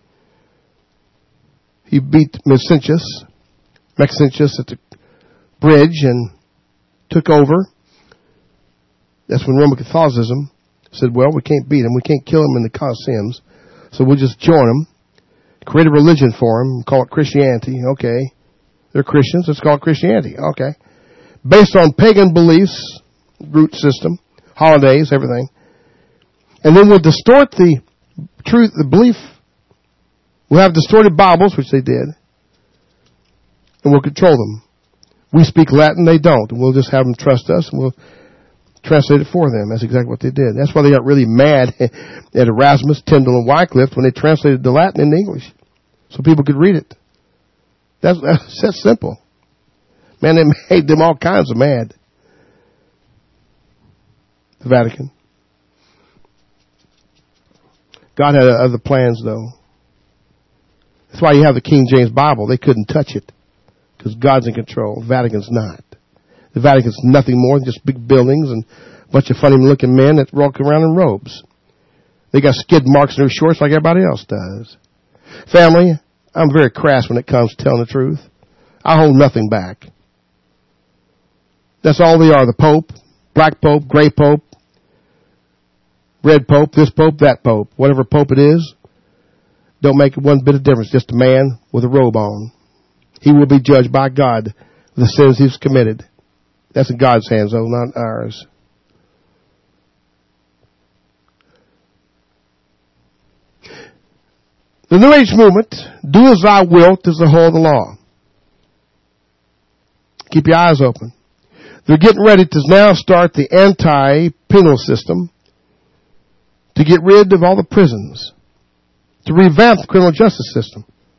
He beat Maxentius at the bridge and took over. That's when Roman Catholicism said, well, we can't beat him. We can't kill him in the Colosseums. So we'll just join him, create a religion for him, call it Christianity. Okay. They're Christians. Let's call it Christianity. Okay. Based on pagan beliefs, root system, holidays, everything. And then we'll distort the truth, the belief. We'll have distorted Bibles, which they did. And we'll control them. We speak Latin, they don't. And we'll just have them trust us, and we'll translate it for them. That's exactly what they did. That's why they got really mad at Erasmus, Tyndale, and Wycliffe when they translated the Latin into English. So people could read it. That's simple. Man, they made them all kinds of mad. The Vatican. God had other plans, though. That's why you have the King James Bible. They couldn't touch it because God's in control. The Vatican's not. The Vatican's nothing more than just big buildings and a bunch of funny-looking men that walk around in robes. They got skid marks in their shorts like everybody else does. Family, I'm very crass when it comes to telling the truth. I hold nothing back. That's all they are. The Pope, black Pope, gray Pope, red Pope, this Pope, that Pope. Whatever Pope it is, don't make one bit of difference. Just a man with a robe on. He will be judged by God for the sins he's committed. That's in God's hands, though, not ours. The New Age movement, do as thou wilt, is the whole of the law. Keep your eyes open. They're getting ready to now start the anti-penal system to get rid of all the prisons, to revamp the criminal justice system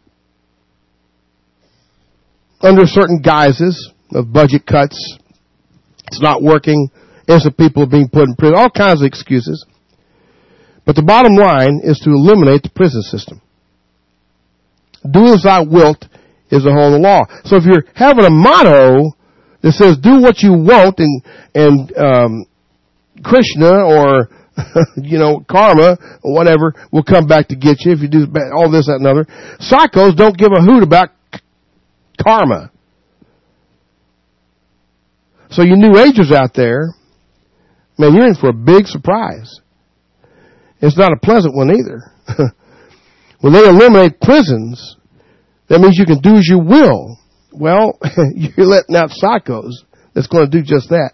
under certain guises of budget cuts. It's not working. Innocent people are being put in prison. All kinds of excuses. But the bottom line is to eliminate the prison system. Do as thou wilt is the whole of the law. So if you're having a motto that says do what you want and Krishna or karma or whatever will come back to get you if you do all this, that, and other. Psychos don't give a hoot about karma. So you New Agers out there, man, you're in for a big surprise. It's not a pleasant one either. When they eliminate prisons, that means you can do as you will. Well, you're letting out psychos that's going to do just that.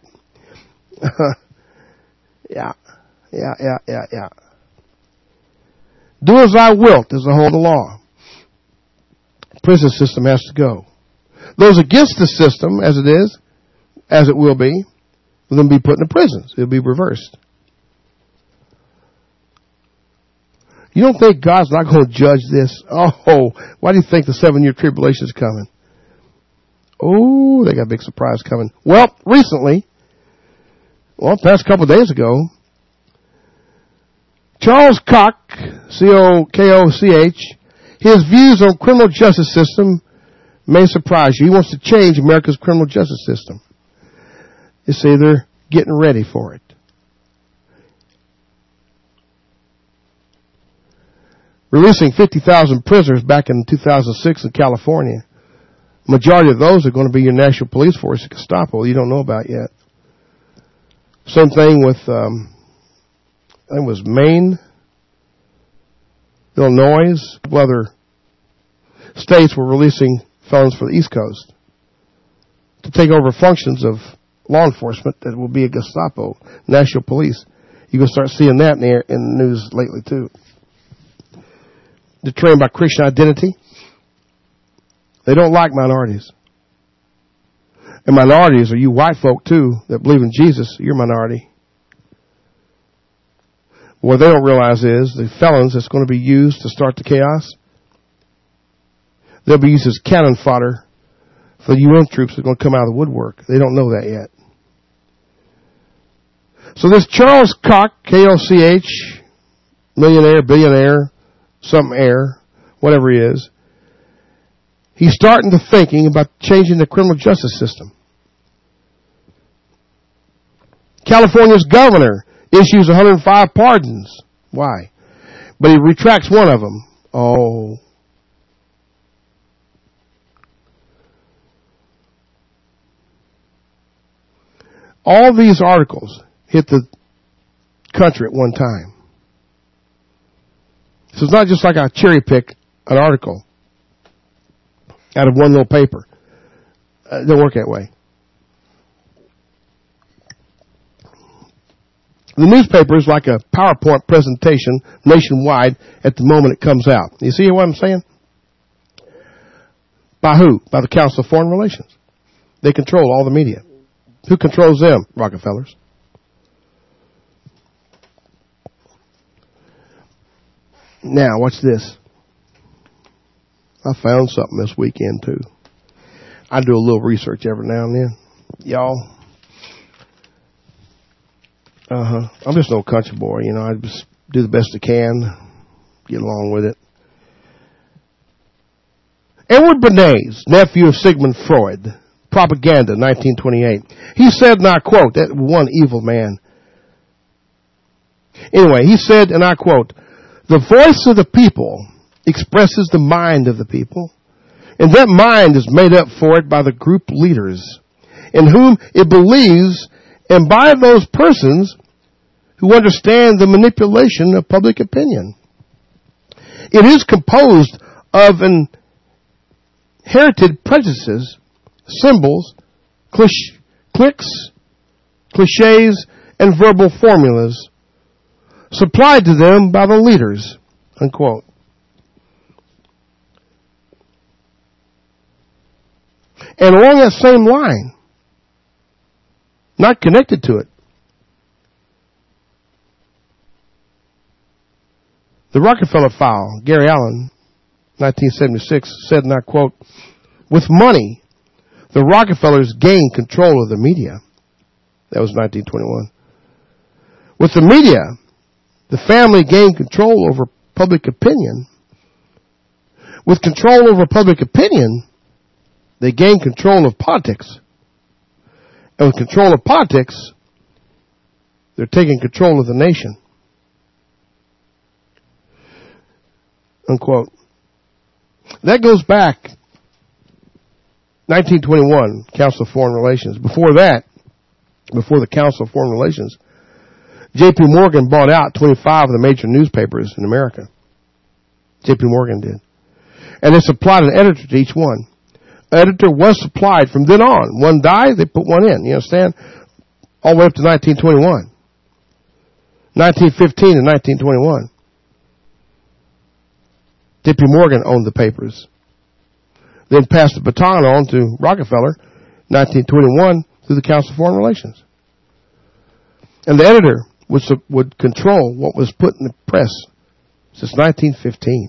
Yeah. Do as thou wilt is the whole of the law. Prison system has to go. Those against the system, as it is, as it will be, will then be put in the prisons. It'll be reversed. You don't think God's not going to judge this? Oh, why do you think the 7-year tribulation is coming? Oh, they got a big surprise coming. Well, recently, past couple of days ago, Charles Koch, C-O-K-O-C-H, his views on criminal justice system may surprise you. He wants to change America's criminal justice system. You see, they're getting ready for it. Releasing 50,000 prisoners back in 2006 in California. Majority of those are going to be your national police force, Gestapo, you don't know about yet. Same thing with, I think it was Maine, Illinois, other states were releasing felons for the East Coast to take over functions of law enforcement that will be a Gestapo, national police. You're going to start seeing that in the news lately too. They're trained by Christian Identity. They don't like minorities. And minorities are you white folk too that believe in Jesus. You're a minority. What they don't realize is the felons that's going to be used to start the chaos, they'll be used as cannon fodder for the UN troops that are going to come out of the woodwork. They don't know that yet. So this Charles Koch, K-O-C-H, millionaire, billionaire, something heir, whatever he is, he's starting to thinking about changing the criminal justice system. California's governor issues 105 pardons. Why? But he retracts one of them. Oh. All these articles hit the country at one time. So it's not just like I cherry pick an article out of one little paper. It don't work that way. The newspaper is like a PowerPoint presentation nationwide at the moment it comes out. You see what I'm saying? By who? By the Council of Foreign Relations. They control all the media. Who controls them? Rockefellers. Now, watch this. I found something this weekend, too. I do a little research every now and then. Y'all. I'm just no country boy, you know. I just do the best I can. Get along with it. Edward Bernays, nephew of Sigmund Freud, Propaganda, 1928. He said, and I quote, that one evil man. Anyway, he said, and I quote, "The voice of the people expresses the mind of the people, and that mind is made up for it by the group leaders, in whom it believes, and by those persons who understand the manipulation of public opinion. It is composed of inherited prejudices, symbols, cliques, cliches, and verbal formulas supplied to them by the leaders," unquote. And along that same line, not connected to it, the Rockefeller file, Gary Allen, 1976, said, and I quote, "With money, the Rockefellers gained control of the media." That was 1921. With the media, the family gained control over public opinion. With control over public opinion, they gained control of politics. And with control of politics, they're taking control of the nation. Unquote. That goes back 1921, Council of Foreign Relations. Before that, before the Council of Foreign Relations, J.P. Morgan bought out 25 of the major newspapers in America. J.P. Morgan did. And they supplied an editor to each one. An editor was supplied from then on. One died, they put one in. You understand? All the way up to 1921. 1915 and 1921. J.P. Morgan owned the papers. Then passed the baton on to Rockefeller, 1921, through the Council of Foreign Relations. And the editor would control what was put in the press since 1915.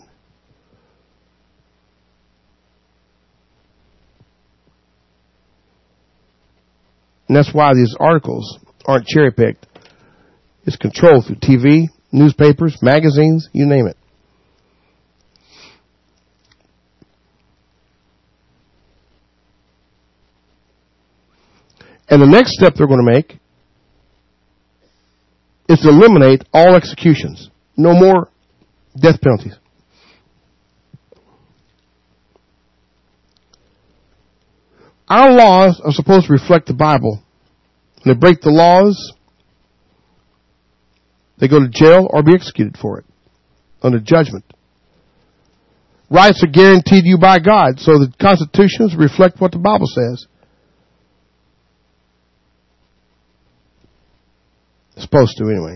And that's why these articles aren't cherry-picked. It's controlled through TV, newspapers, magazines, you name it. And the next step they're going to make is to eliminate all executions. No more death penalties. Our laws are supposed to reflect the Bible. When they break the laws, they go to jail or be executed for it under judgment. Rights are guaranteed you by God, so the constitutions reflect what the Bible says. It's supposed to, anyway.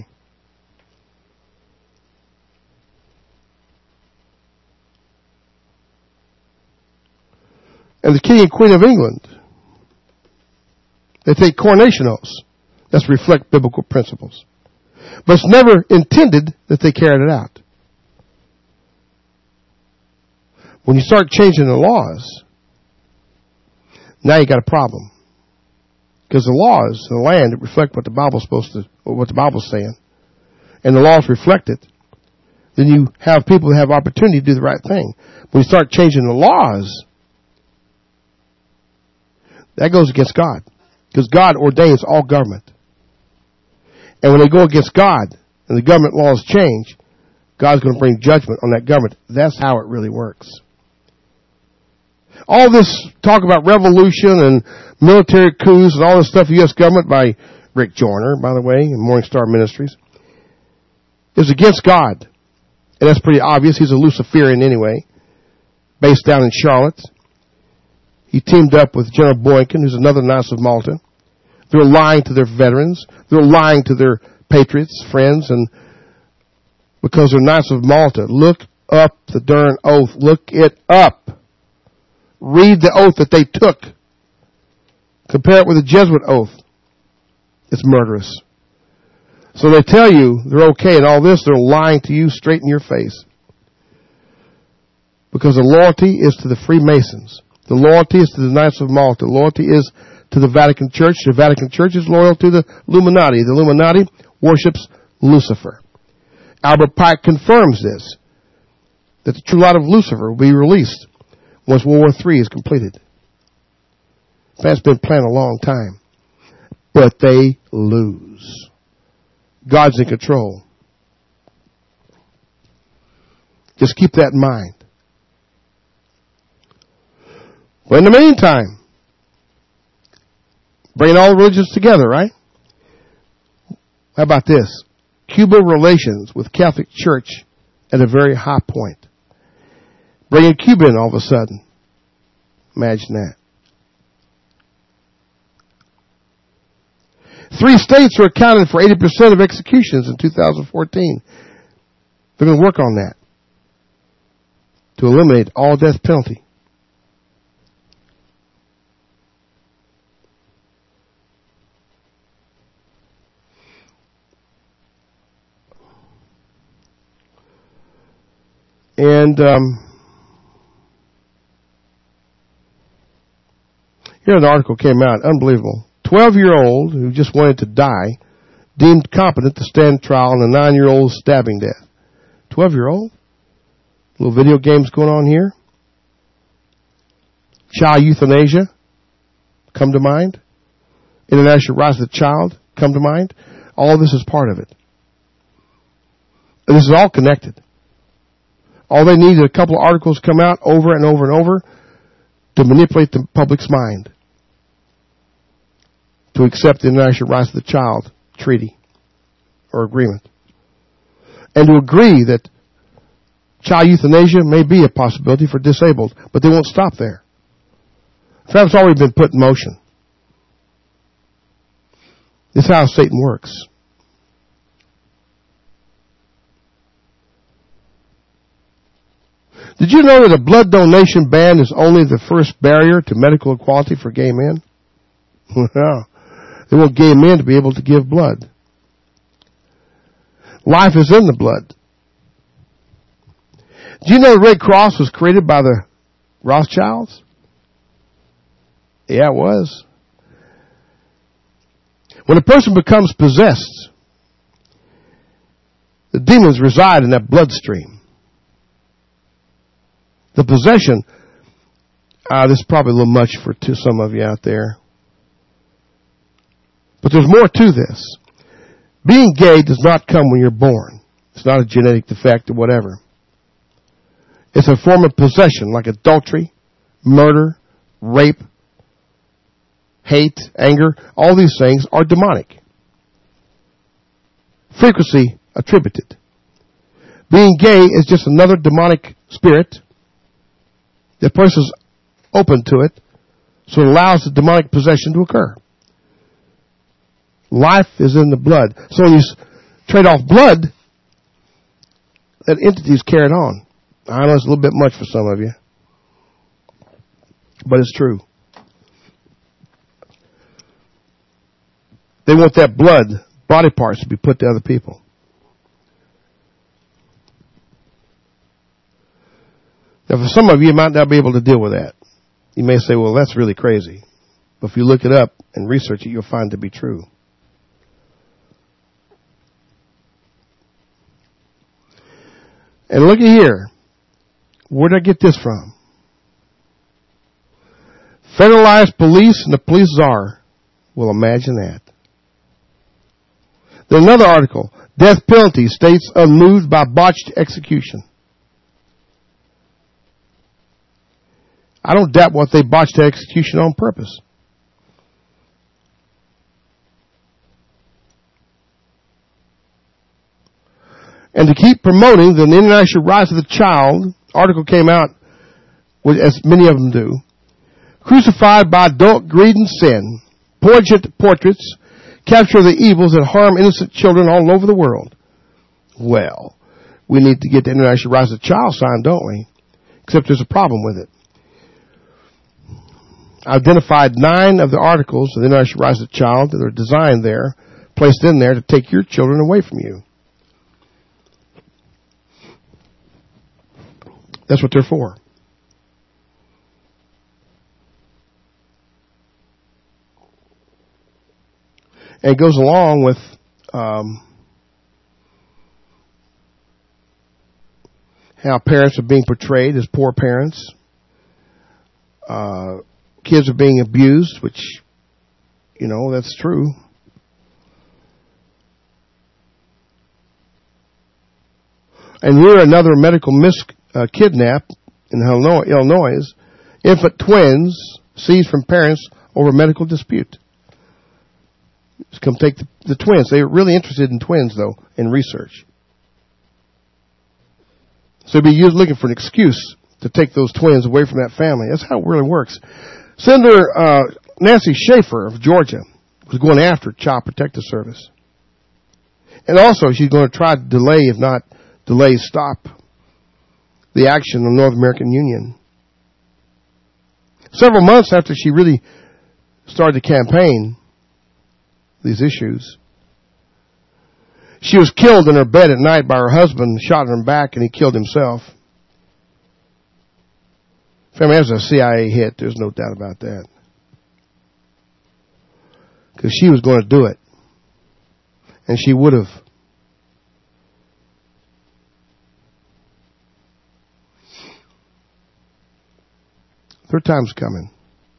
And the King and Queen of England, they take coronation oaths. That's reflect biblical principles. But it's never intended that they carried it out. When you start changing the laws, now you got a problem. Because the laws in the land reflect what the Bible's supposed to, or what the Bible's saying, and the laws reflect it, then you have people that have opportunity to do the right thing. When you start changing the laws, that goes against God. Because God ordains all government. And when they go against God and the government laws change, God's going to bring judgment on that government. That's how it really works. All this talk about revolution and military coups and all this stuff, U.S. government by Rick Joyner, by the way, in Morning Star Ministries, is against God. And that's pretty obvious. He's a Luciferian anyway, based down in Charlotte. He teamed up with General Boykin, who's another Knights of Malta. They're lying to their veterans. They're lying to their patriots, friends, and because they're Knights of Malta. Look up the darn oath. Look it up. Read the oath that they took. Compare it with the Jesuit oath. It's murderous. So they tell you they're okay and all this, they're lying to you straight in your face. Because the loyalty is to the Freemasons. The loyalty is to the Knights of Malta. The loyalty is to the Vatican Church. The Vatican Church is loyal to the Illuminati. The Illuminati worships Lucifer. Albert Pike confirms this, that the true light of Lucifer will be released once World War III is completed. That's been planned a long time. But they lose. God's in control. Just keep that in mind. But in the meantime, bringing all the religions together, right? How about this? Cuba relations with Catholic Church at a very high point. Bringing Cuba in all of a sudden. Imagine that. 3 states are accounted for 80% of executions in 2014. They're going to work on that to eliminate all death penalty. And here an article came out, unbelievable. 12-year-old who just wanted to die, deemed competent to stand trial in a 9-year-old stabbing death. 12-year-old? Little video games going on here. Child euthanasia, come to mind. International rights of the child, come to mind. All of this is part of it. And this is all connected. All they need is a couple of articles come out over and over and over to manipulate the public's mind to accept the International Rights of the Child treaty or agreement. And to agree that child euthanasia may be a possibility for disabled, but they won't stop there. That's already been put in motion. This is how Satan works. Did you know that a blood donation ban is only the first barrier to medical equality for gay men? Well, they want gay men to be able to give blood. Life is in the blood. Do you know the Red Cross was created by the Rothschilds? Yeah, it was. When a person becomes possessed, the demons reside in that bloodstream. The possession, this is probably a little much for some of you out there. But there's more to this. Being gay does not come when you're born. It's not a genetic defect or whatever. It's a form of possession like adultery, murder, rape, hate, anger. All these things are demonic. Frequency attributed. Being gay is just another demonic spirit. The person's open to it, so it allows the demonic possession to occur. Life is in the blood. So when you trade off blood, that entity is carried on. I know it's a little bit much for some of you, but it's true. They want that blood, body parts, to be put to other people. Now, for some of you might not be able to deal with that. You may say, well, that's really crazy. But if you look it up and research it, you'll find it to be true. And look at here. Where did I get this from? Federalized police and the police czar. Well, imagine that. Then another article, death penalty, states unmoved by botched execution. I don't doubt what they botched the execution on purpose. And to keep promoting the International Rise of the Child, article came out, as many of them do, crucified by adult greed and sin, poignant portraits capture the evils that harm innocent children all over the world. Well, we need to get the International Rise of the Child sign, don't we? Except there's a problem with it. I identified 9 of the articles of the International Rise of the Child that are designed there, placed in there to take your children away from you. That's what they're for. And it goes along with how parents are being portrayed as poor parents. Kids are being abused, which, that's true. And near another medical kidnap in Illinois, infant twins seized from parents over medical dispute. Just come take the twins. They were really interested in twins, though, in research. So they'd be looking for an excuse to take those twins away from that family. That's how it really works. Senator Nancy Schaefer of Georgia was going after Child Protective Service. And also, she's going to try to delay, if not delay, stop the action of North American Union. Several months after she really started to campaign these issues, she was killed in her bed at night by her husband, shot in her back, and he killed himself. Family, that was a CIA hit. There's no doubt about that. Because she was going to do it. And she would have. Third time's coming.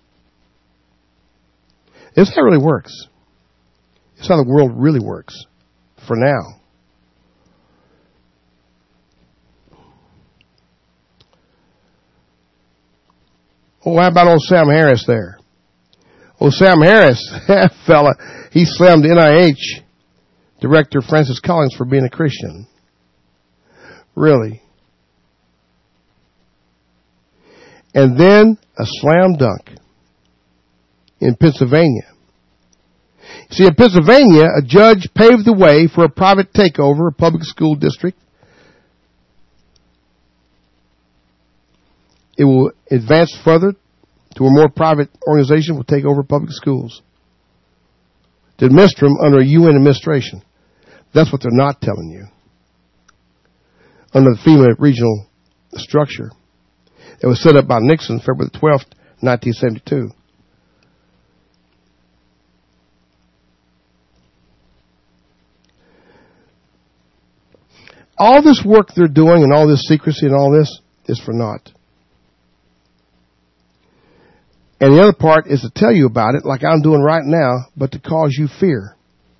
This is how it really works. It's how the world really works. For now. Oh, how about old Sam Harris there? Old Sam Harris, that fella, he slammed NIH Director Francis Collins for being a Christian. Really. And then a slam dunk in Pennsylvania. See, in Pennsylvania, a judge paved the way for a private takeover of a public school district. It will advance further to a more private organization will take over public schools. To administer them under a UN administration. That's what they're not telling you. Under the FEMA regional structure. It was set up by Nixon February 12th, 1972. All this work they're doing and all this secrecy and all this is for naught. And the other part is to tell you about it like I'm doing right now, but to cause you fear.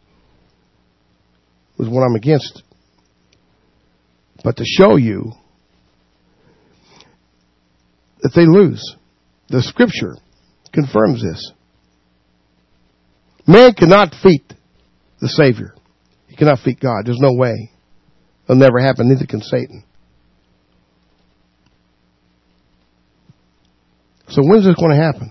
Was what I'm against. But to show you that they lose. The Scripture confirms this. Man cannot defeat the Savior. He cannot defeat God. There's no way. It'll never happen. Neither can Satan. So when is this going to happen?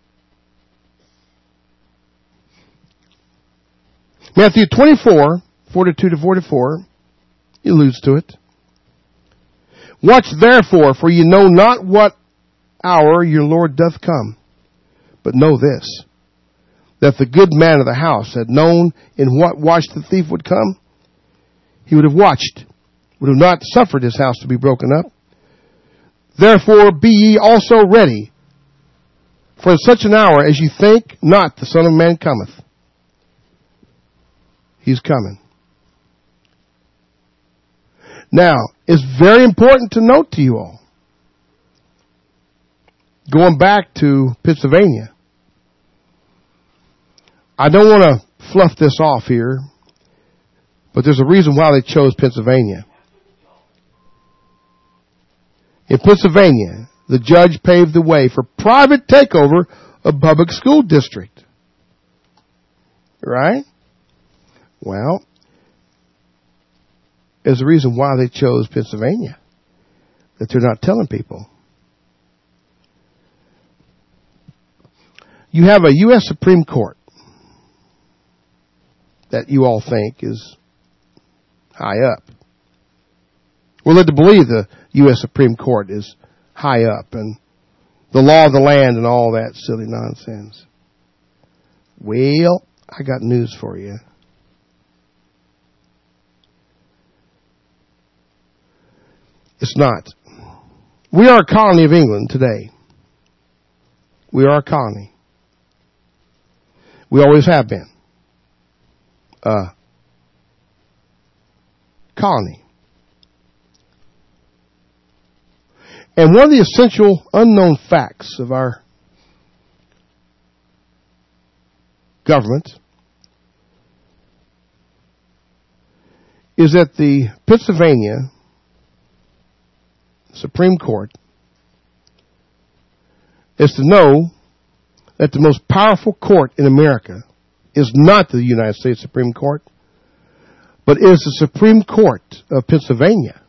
Matthew 24, 42 to 44, he alludes to it. Watch therefore, for you know not what hour your Lord doth come. But know this, that the good man of the house had known in what watch the thief would come, he would have watched, would have not suffered his house to be broken up. Therefore be ye also ready, for in such an hour as you think not the Son of Man cometh. He's coming. Now, it's very important to note to you all, going back to Pennsylvania, I don't want to fluff this off here, But there's a reason why they chose Pennsylvania. In Pennsylvania, the judge paved the way for private takeover of public school district. Right? Well, there's a reason why they chose Pennsylvania that they're not telling people. You have a U.S. Supreme Court that you all think is high up. We're led to believe the U.S. Supreme Court is high up and the law of the land and all that silly nonsense. Well, I got news for you. It's not. We are a colony of England today. We are a colony. We always have been. Colony. And one of the essential unknown facts of our government is that the Pennsylvania Supreme Court is to know that the most powerful court in America is not the United States Supreme Court, but is the Supreme Court of Pennsylvania,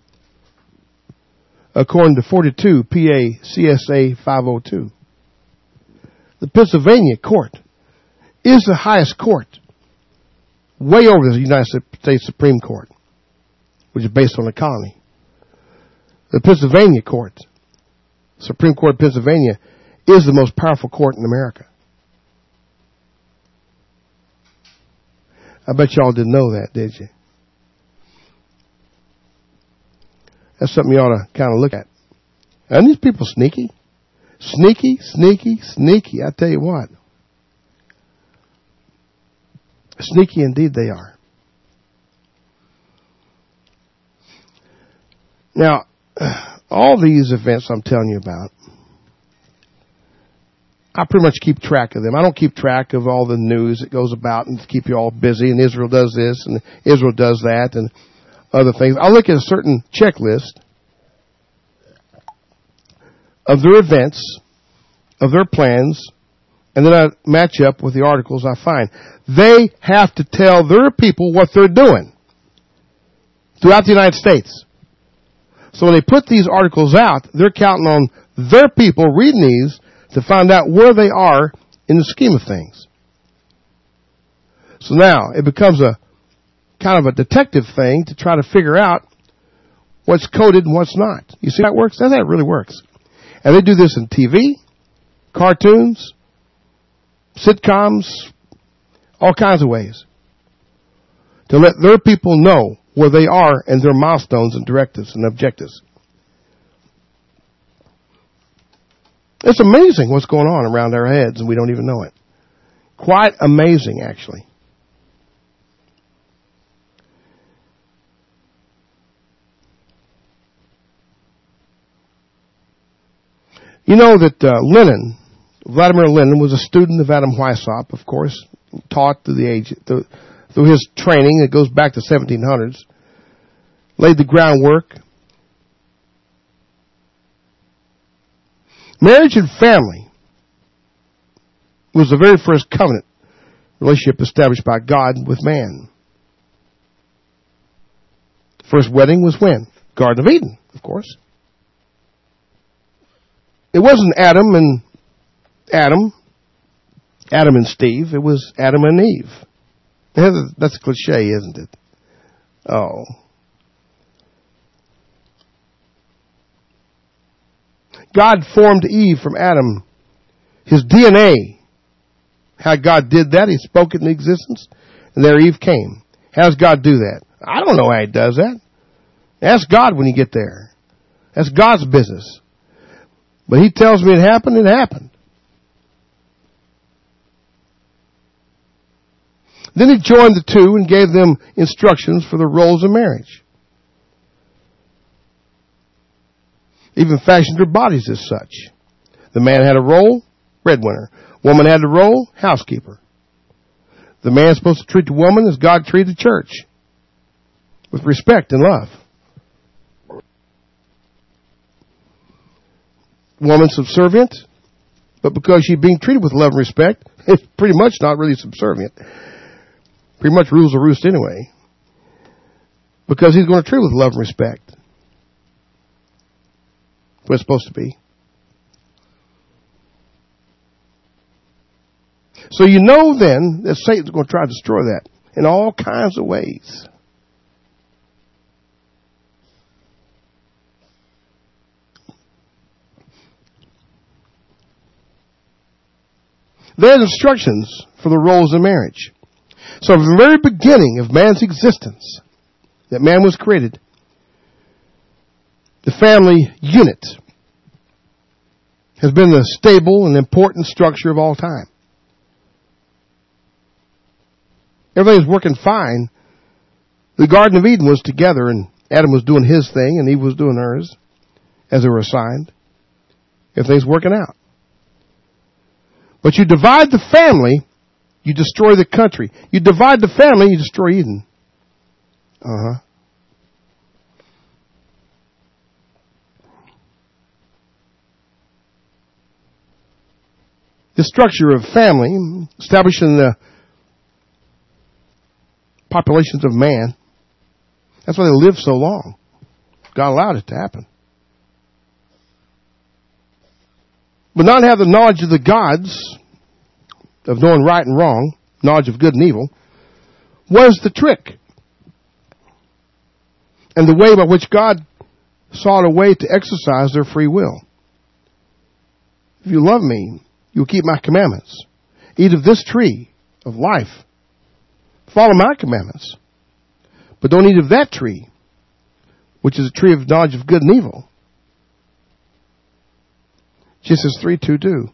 according to 42 PA CSA 502. The Pennsylvania court is the highest court, way over the United States Supreme Court, which is based on the colony. The Pennsylvania court, Supreme Court of Pennsylvania, is the most powerful court in America. I bet y'all didn't know that, did you? That's something you ought to kind of look at. Aren't these people sneaky? Sneaky, sneaky, sneaky. I tell you what. Sneaky indeed they are. Now, all these events I'm telling you about, I pretty much keep track of them. I don't keep track of all the news that goes about and keep you all busy, and Israel does this and Israel does that and other things. I look at a certain checklist of their events, of their plans, and then I match up with the articles I find. They have to tell their people what they're doing throughout the United States. So when they put these articles out, they're counting on their people reading these to find out where they are in the scheme of things. So now it becomes a kind of a detective thing to try to figure out what's coded and what's not. You see how it works? That's how it really works. And they do this in TV, cartoons, sitcoms, all kinds of ways to let their people know where they are and their milestones and directives and objectives. It's amazing what's going on around our heads and we don't even know it. Quite amazing, actually. You know that Vladimir Lenin was a student of Adam Weishaupt, of course, taught through his training that goes back to 1700s, laid the groundwork. Marriage and family was the very first covenant relationship established by God with man. The first wedding was when? Garden of Eden, of course. It wasn't Adam and Steve. It was Adam and Eve. That's a cliche, isn't it? Oh. God formed Eve from Adam. His DNA. How God did that, He spoke it into existence, and there Eve came. How does God do that? I don't know how He does that. Ask God when you get there. That's God's business. But He tells me it happened, it happened. Then He joined the two and gave them instructions for the roles of marriage. Even fashioned their bodies as such. The man had a role, breadwinner. Woman had a role, housekeeper. The man is supposed to treat the woman as God treated the church. with respect and love. Woman subservient, but because she's being treated with love and respect, it's pretty much not really subservient. Pretty much rules the roost anyway. Because he's going to treat her with love and respect. What it's supposed to be. So you know then that Satan's going to try to destroy that in all kinds of ways. There's instructions for the roles of marriage. So from the very beginning of man's existence, that man was created, the family unit has been the stable and important structure of all time. Everything was working fine. The Garden of Eden was together, and Adam was doing his thing, and Eve was doing hers, as they were assigned. Everything's working out. But you divide the family, you destroy the country. You divide the family, you destroy Eden. The structure of family, establishing the populations of man, that's why they lived so long. God allowed it to happen. But not have the knowledge of the gods, of knowing right and wrong, knowledge of good and evil, was the trick. And the way by which God sought a way to exercise their free will. If you love me, you will keep my commandments. Eat of this tree of life. Follow my commandments. But don't eat of that tree, which is a tree of knowledge of good and evil. Genesis 3:2 do.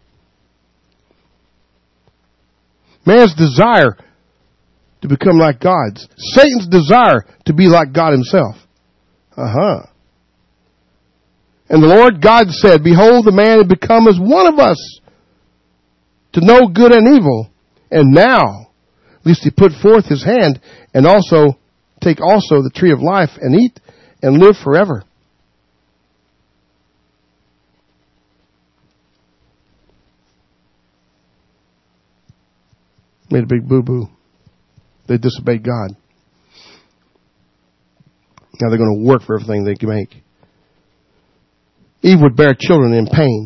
Man's desire to become like God's. Satan's desire to be like God himself. And the Lord God said, behold, the man had become as one of us, to know good and evil. And now, lest he put forth his hand, and also take also the tree of life, and eat, and live forever. Made a big boo-boo. They disobeyed God. Now they're going to work for everything they can make. Eve would bear children in pain.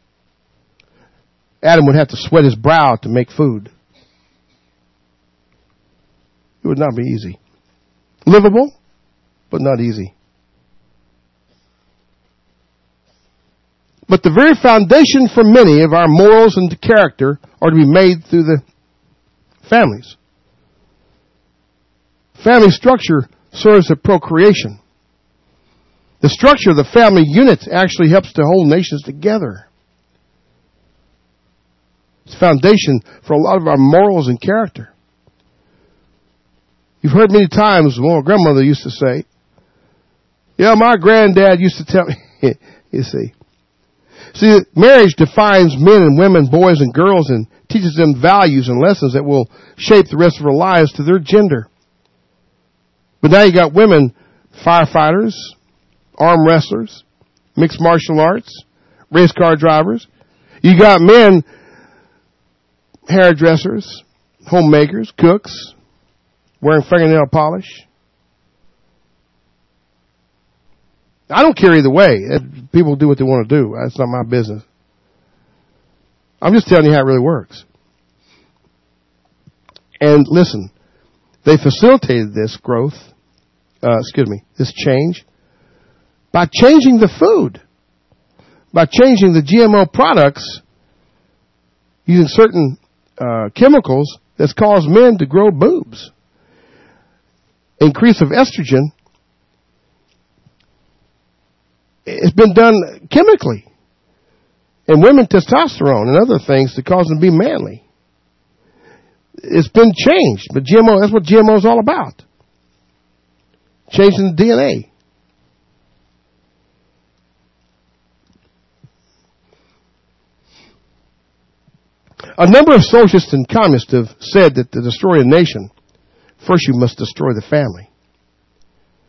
Adam would have to sweat his brow to make food. It would not be easy. Livable, but not easy. But the very foundation for many of our morals and character are to be made through the families. Family structure serves as procreation. The structure of the family unit actually helps to hold nations together. It's the foundation for a lot of our morals and character. You've heard many times, well, grandmother used to say, yeah, my granddad used to tell me, you see. See, marriage defines men and women, boys and girls, and teaches them values and lessons that will shape the rest of their lives to their gender. But now you got women, firefighters, arm wrestlers, mixed martial arts, race car drivers. You got men, hairdressers, homemakers, cooks, wearing fingernail polish. I don't care either way. People do what they want to do. That's not my business. I'm just telling you how it really works. And listen, they facilitated this growth, this change, by changing the food, by changing the GMO products, using certain chemicals that's caused men to grow boobs. Increase of estrogen. It's been done chemically. And women, testosterone and other things to cause them to be manly. It's been changed. But GMO, that's what GMO is all about. Changing the DNA. A number of socialists and communists have said that to destroy a nation, first you must destroy the family.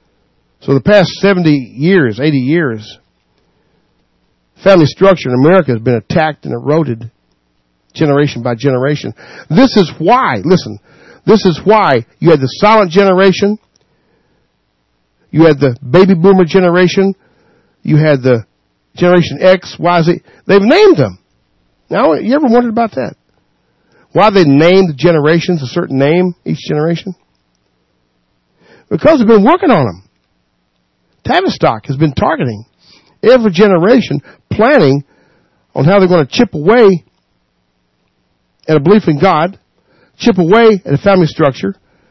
So the past 70 years, 80 years, family structure in America has been attacked and eroded generation by generation. This is why, listen, this is why you had the silent generation, you had the baby boomer generation, you had the Generation X, Y, Z. They've named them. Now, you ever wondered about that? Why they named the generations a certain name, each generation? Because they've been working on them. Tavistock has been targeting every generation, planning on how they're going to chip away at a belief in God, chip away at a family structure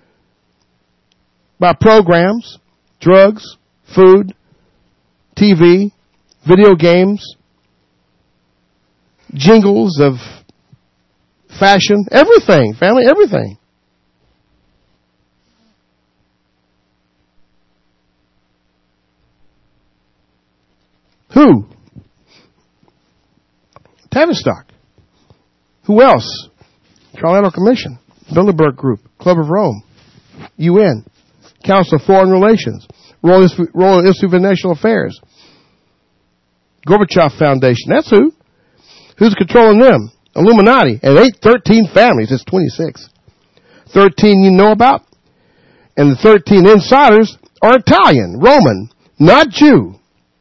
by programs, drugs, food, TV, video games, jingles of fashion, everything, family, everything. Who? Tavistock. Who else? Trilateral Commission, Bilderberg Group, Club of Rome, UN, Council of Foreign Relations, Royal Institute for National Affairs, Gorbachev Foundation. That's who. Who's controlling them? Illuminati. And 13 families. It's 26. 13 you know about. And the 13 insiders are Italian, Roman, not Jew.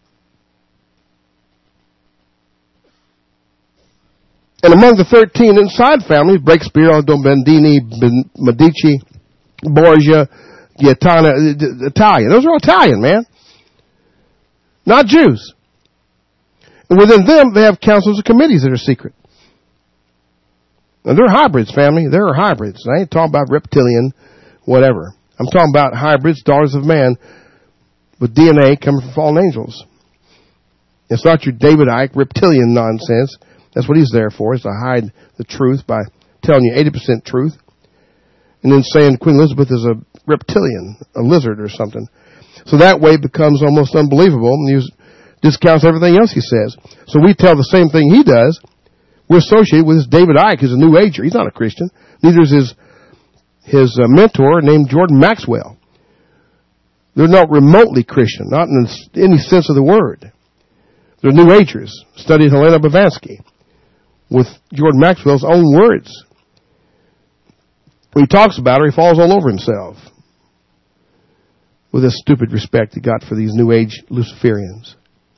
And among the 13 inside families, Breakspear, Domendini, Medici, Borgia, Gaetano, Italian. Those are all Italian, man. Not Jews. And within them, they have councils and committees that are secret. Now, they're hybrids, family. They're hybrids. I ain't talking about reptilian, whatever. I'm talking about hybrids, daughters of man, with DNA coming from fallen angels. It's not your David Icke reptilian nonsense. That's what he's there for, is to hide the truth by telling you 80% truth. And then saying Queen Elizabeth is a reptilian, a lizard or something. So that way it becomes almost unbelievable. And he discounts everything else he says. So we tell the same thing he does. We're associated with this David Icke, who's a New Ager. He's not a Christian. Neither is his mentor named Jordan Maxwell. They're not remotely Christian, not in any sense of the word. They're New Agers, studied Helena Blavatsky with Jordan Maxwell's own words. When he talks about her, he falls all over himself with this stupid respect he got for these New Age Luciferians,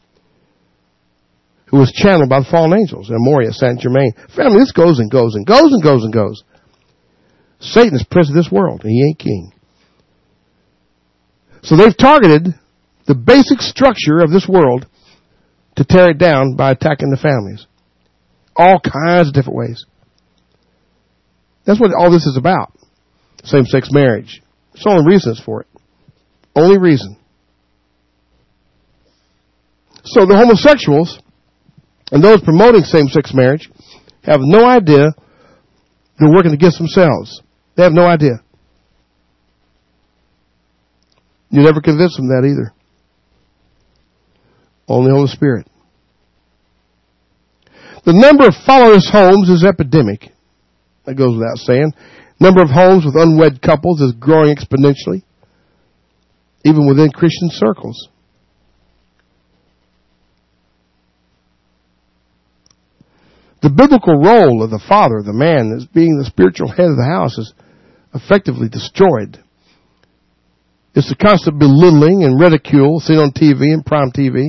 who was channeled by the fallen angels in Moria, Saint Germain. Family, this goes and goes and goes and goes and goes. Satan is prince of this world, and he ain't king. So they've targeted the basic structure of this world to tear it down by attacking the families. All kinds of different ways. That's what all this is about. Same-sex marriage. It's the only reason it's for it. Only reason. So the homosexuals and those promoting same-sex marriage have no idea they're working against themselves. They have no idea. You never convince them that either. Only Holy Spirit. The number of fatherless homes is epidemic. That goes without saying. Number of homes with unwed couples is growing exponentially, even within Christian circles. The biblical role of the father, the man, as being the spiritual head of the house, is effectively destroyed. It's the constant belittling and ridicule seen on TV and prime TV.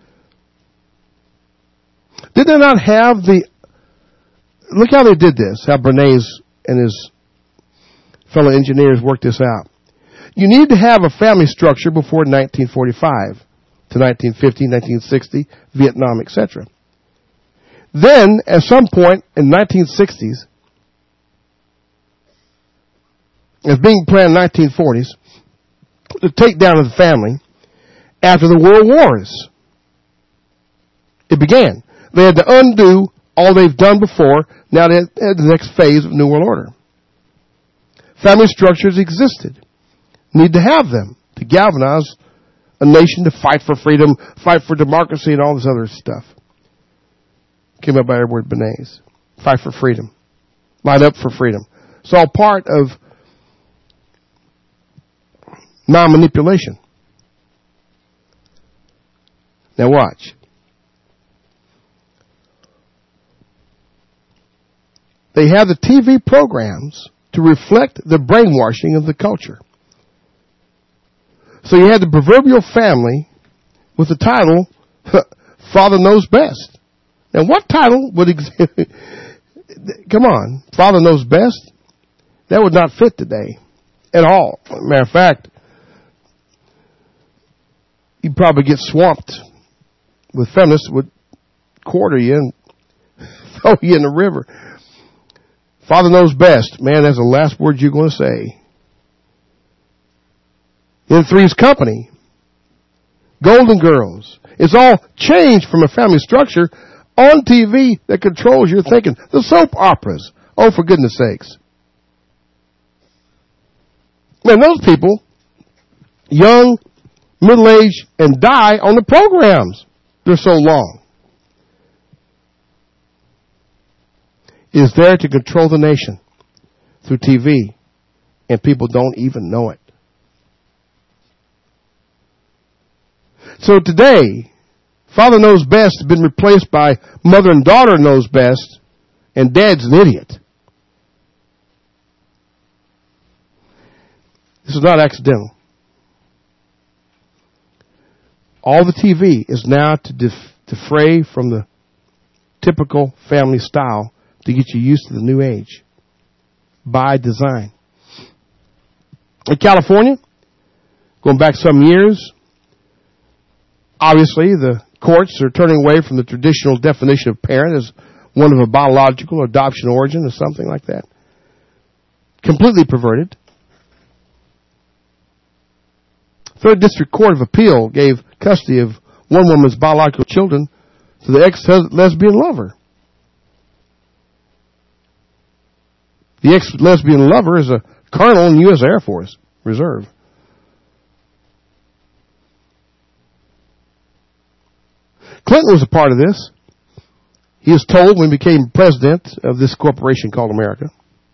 Did they not have the... Look how they did this, how Bernays and his fellow engineers worked this out. You need to have a family structure before 1945 to 1950, 1960, Vietnam, etc. Then, at some point in the 1960s, as being planned in the 1940s, the takedown of the family after the World Wars. It began. They had to undo all they've done before. Now they had the next phase of New World Order. Family structures existed. Need to have them to galvanize a nation to fight for freedom, fight for democracy, and all this other stuff. Came up by Edward Bernays. Fight for freedom. Line up for freedom. It's all part of non-manipulation. Now watch. They have the TV programs to reflect the brainwashing of the culture. So you had the proverbial family with the title, Father Knows Best. Now what title would exist? Come on, Father Knows Best? That would not fit today at all. Matter of fact, you'd probably get swamped with feminists would quarter you and throw you in the river. Father Knows Best. Man, that's the last word you're going to say. In Three's Company. Golden Girls. It's all changed from a family structure on TV that controls your thinking. The soap operas. Oh, for goodness sakes. Man, those people, young, middle-aged, and die on the programs. They're so long. Is there to control the nation through TV, and people don't even know it. So today, Father Knows Best has been replaced by Mother and Daughter Knows Best, and Dad's an idiot. This is not accidental. All the TV is now to defray from the typical family style to get you used to the new age. By design. In California, going back some years, obviously the courts are turning away from the traditional definition of parent as one of a biological or adoption origin or something like that. Completely perverted. Third District Court of Appeal gave custody of one woman's biological children to the ex-lesbian lover. The ex-lesbian lover is a colonel in the U.S. Air Force Reserve. Clinton was a part of this. He was told when he became president of this corporation called America,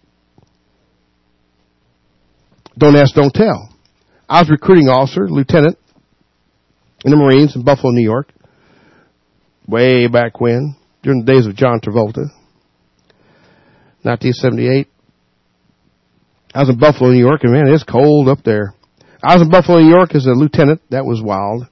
don't ask, don't tell. I was a recruiting officer, lieutenant, in the Marines in Buffalo, New York, way back when, during the days of John Travolta, 1978. I was in Buffalo, New York, and man, it's cold up there. I was in Buffalo, New York as a lieutenant. That was wild.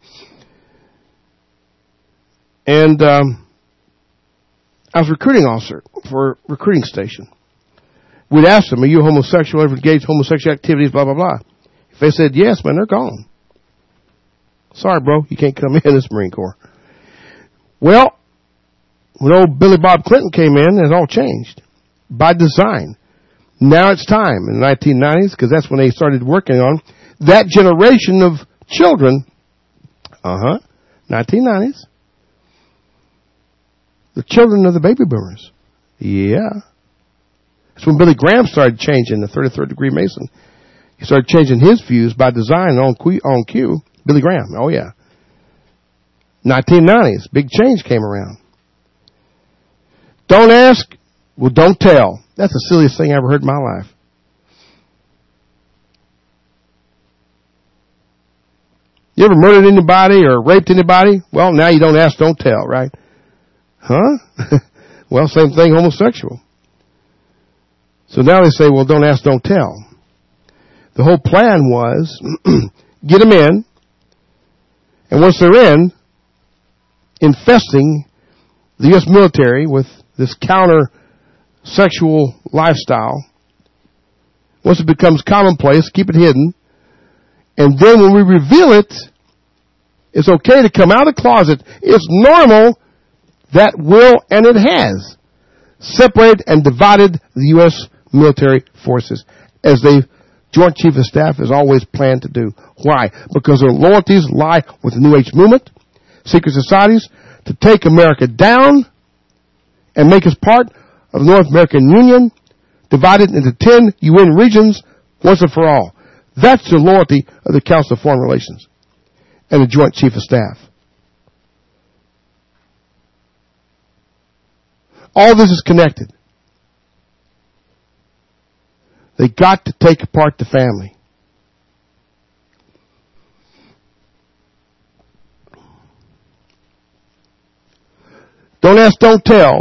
And I was a recruiting officer for a recruiting station. We'd ask them, are you homosexual, ever engaged in homosexual activities, blah, blah, blah. If they said yes, man, they're gone. Sorry, bro, you can't come in this Marine Corps. Well, when old Billy Bob Clinton came in, it all changed. By design. Now it's time in the 1990s, because that's when they started working on that generation of children. 1990s. The children of the baby boomers. Yeah. That's when Billy Graham started changing the 33rd degree Mason. He started changing his views by design on cue. Billy Graham. Oh, yeah. 1990s. Big change came around. Don't ask. Well, don't tell. That's the silliest thing I ever heard in my life. You ever murdered anybody or raped anybody? Well, now you don't ask, don't tell, right? Huh? Well, same thing, homosexual. So now they say, well, don't ask, don't tell. The whole plan was, get them in, and once they're in, infesting the U.S. military with this counter-sexual lifestyle. Once it becomes commonplace, keep it hidden. And then when we reveal it, it's okay to come out of the closet. It's normal. That will, and it has, separated and divided the U.S. military forces, as the Joint Chief of Staff has always planned to do. Why? Because their loyalties lie with the New Age movement, secret societies, to take America down and make us part of the North American Union, divided into 10 UN regions once and for all. That's the loyalty of the Council of Foreign Relations and the Joint Chief of Staff. All this is connected. They got to take apart the family. Don't ask, don't tell.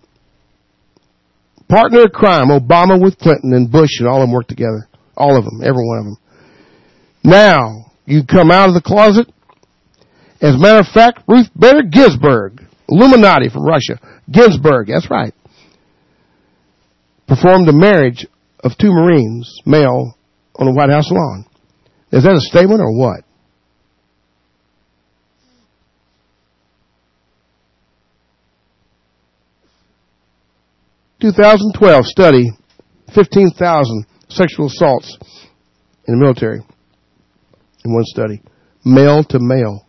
Partner in crime, Obama with Clinton and Bush and all of them work together. All of them, every one of them. Now, you come out of the closet. As a matter of fact, Ruth Bader Ginsburg, Illuminati from Russia, Ginsburg, that's right, performed the marriage of 2 Marines, male, on the White House lawn. Is that a statement or what? ...2012 study, 15,000 sexual assaults in the military in one study. Male to male.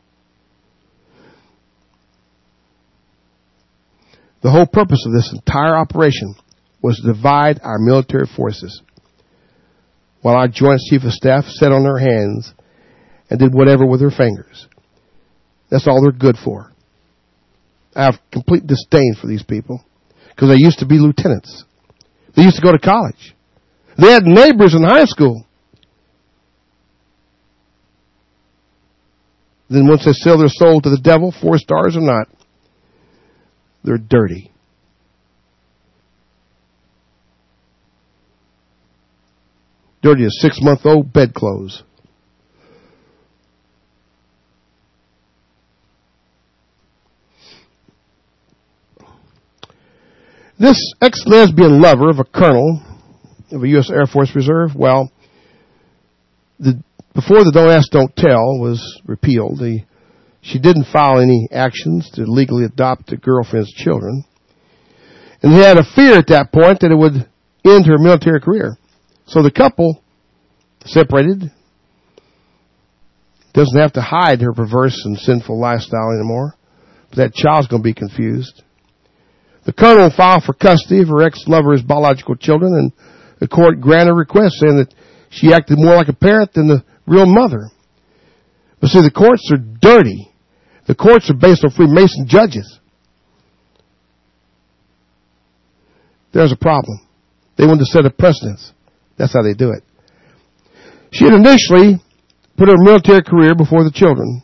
The whole purpose of this entire operation was to divide our military forces, while our Joint Chief of Staff sat on their hands and did whatever with their fingers. That's all they're good for. I have complete disdain for these people, because they used to be lieutenants. They used to go to college. They had neighbors in high school. Then once they sell their soul to the devil, 4 stars or not, they're dirty. Dirty as 6-month-old bedclothes. This ex-lesbian lover of a colonel of a U.S. Air Force Reserve, well, before the Don't Ask, Don't Tell was repealed, she didn't file any actions to legally adopt a girlfriend's children. And they had a fear at that point that it would end her military career. So the couple separated. Doesn't have to hide her perverse and sinful lifestyle anymore. But that child's going to be confused. The colonel filed for custody of her ex-lover's biological children, and the court granted a request saying that she acted more like a parent than the real mother. But see, the courts are dirty. The courts are based on Freemason judges. There's a problem. They want to set a precedence. That's how they do it. She had initially put her military career before the children.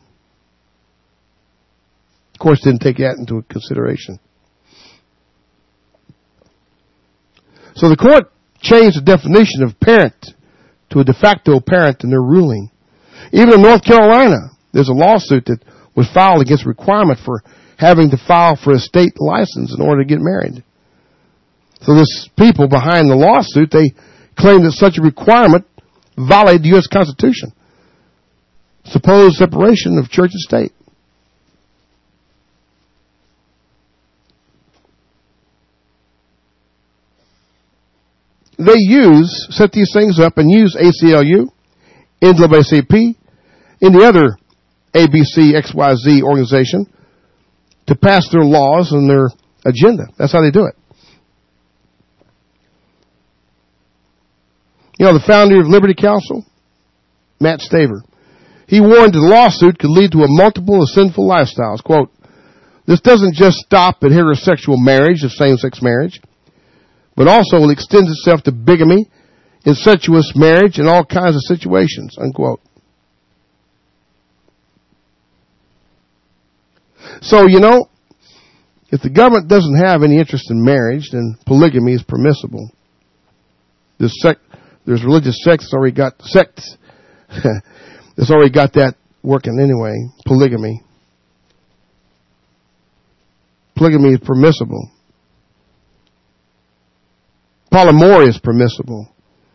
Of course, didn't take that into consideration. So the court changed the definition of parent to a de facto parent in their ruling. Even in North Carolina, there's a lawsuit that was filed against a requirement for having to file for a state license in order to get married. So this people behind the lawsuit, they claim that such a requirement violated the U.S. Constitution. Supposed separation of church and state. They set these things up and use ACLU, NAACP, and the other ABC, XYZ organization to pass their laws and their agenda. That's how they do it. You know, the founder of Liberty Counsel, Matt Staver, he warned that the lawsuit could lead to a multiple of sinful lifestyles. Quote, this doesn't just stop at heterosexual marriage, of same-sex marriage, but also it extends itself to bigamy, incestuous marriage, and all kinds of situations, unquote. So, you know, if the government doesn't have any interest in marriage, then polygamy is permissible. There's religious sects that's already got that's already got that working anyway. Polygamy. Polygamy is permissible. Polyamory is permissible.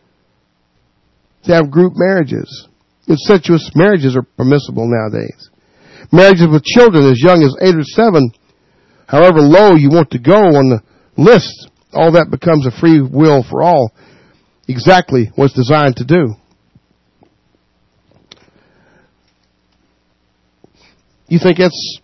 To have group marriages. Incestuous marriages are permissible nowadays. Marriages with children as young as 8 or 7, however low you want to go on the list, all that becomes a free will for all. Exactly what's designed to do. You think it's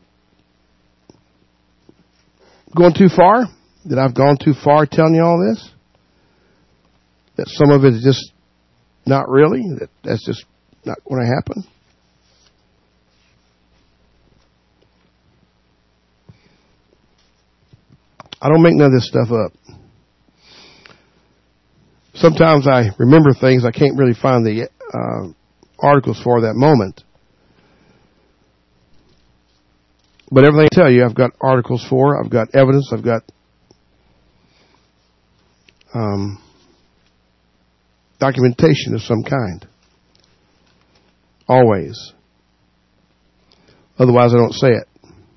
going too far? That I've gone too far telling you all this? That some of it is just not really? That's just not going to happen? I don't make none of this stuff up. Sometimes I remember things I can't really find the articles for that moment. But everything I tell you, I've got articles for, I've got evidence, I've got documentation of some kind. Always. Otherwise, I don't say it.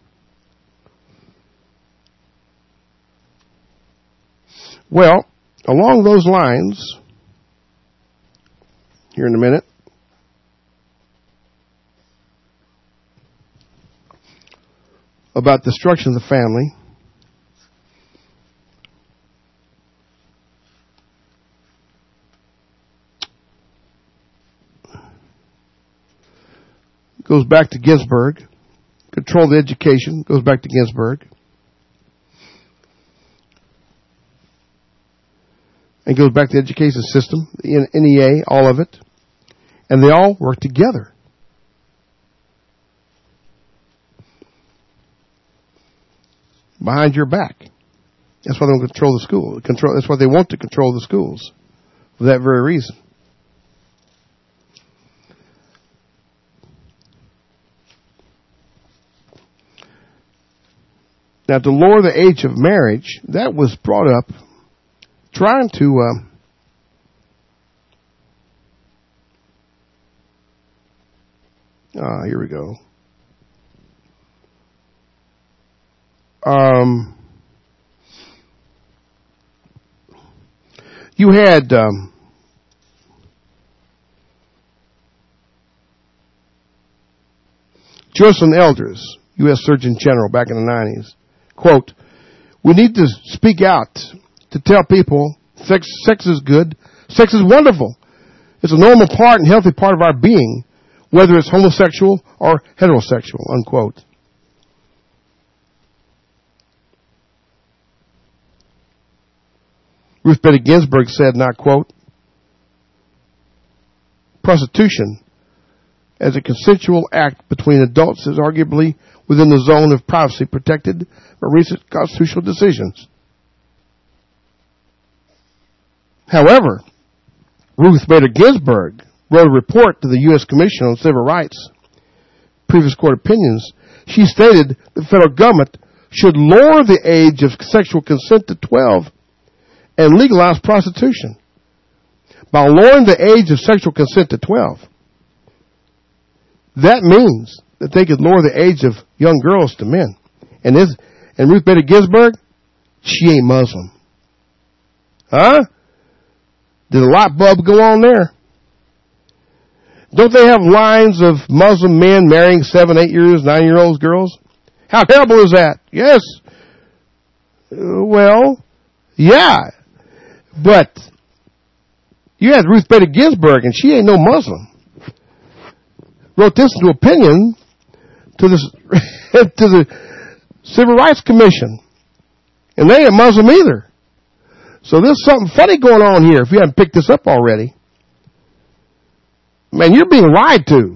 Well, along those lines, here in a minute, about destruction of the family, goes back to Ginsburg. Control the education goes back to Ginsburg. And goes back to the education system, the NEA, all of it. And they all work together. Behind your back. That's why they don't control the school. That's why they want to control the schools. For that very reason. Now, to lower the age of marriage, that was brought up trying to here we go. You had Jocelyn Elders, U.S. Surgeon General, back in the 90s. Quote, we need to speak out to tell people sex is good. Sex is wonderful. It's a normal part and healthy part of our being, whether it's homosexual or heterosexual, unquote. Ruth Bader Ginsburg said, not quote, prostitution as a consensual act between adults is arguably within the zone of privacy protected by recent constitutional decisions. However, Ruth Bader Ginsburg wrote a report to the U.S. Commission on Civil Rights, previous court opinions. She stated the federal government should lower the age of sexual consent to 12 and legalize prostitution. By lowering the age of sexual consent to 12, that means that they could lower the age of young girls to men. And Ruth Bader Ginsburg, she ain't Muslim. Huh? Did a light bulb go on there? Don't they have lines of Muslim men marrying 7, 8 years, 9-year-old girls? How terrible is that? Yes. Well, yeah. But you had Ruth Bader Ginsburg, and she ain't no Muslim. Wrote this into opinion to the Civil Rights Commission. And they ain't Muslim either. So there's something funny going on here if you haven't picked this up already. Man, you're being lied to.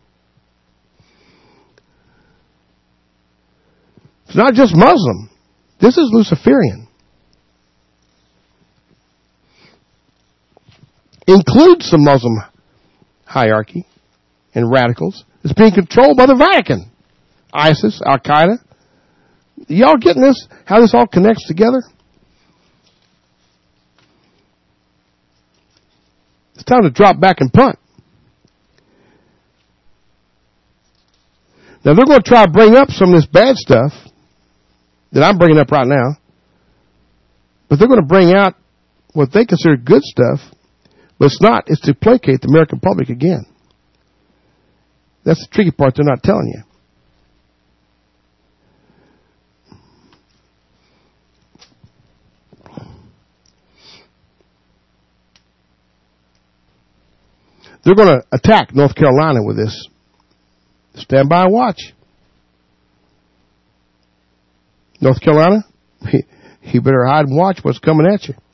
It's not just Muslim. This is Luciferian. Includes some Muslim hierarchy and radicals. It's being controlled by the Vatican. ISIS, Al-Qaeda. Y'all getting this? How this all connects together? It's time to drop back and punt. Now they're going to try to bring up some of this bad stuff that I'm bringing up right now. But they're going to bring out what they consider good stuff. But it's not. It's to placate the American public again. That's the tricky part they're not telling you. They're going to attack North Carolina with this. Stand by and watch. North Carolina, you better hide and watch what's coming at you.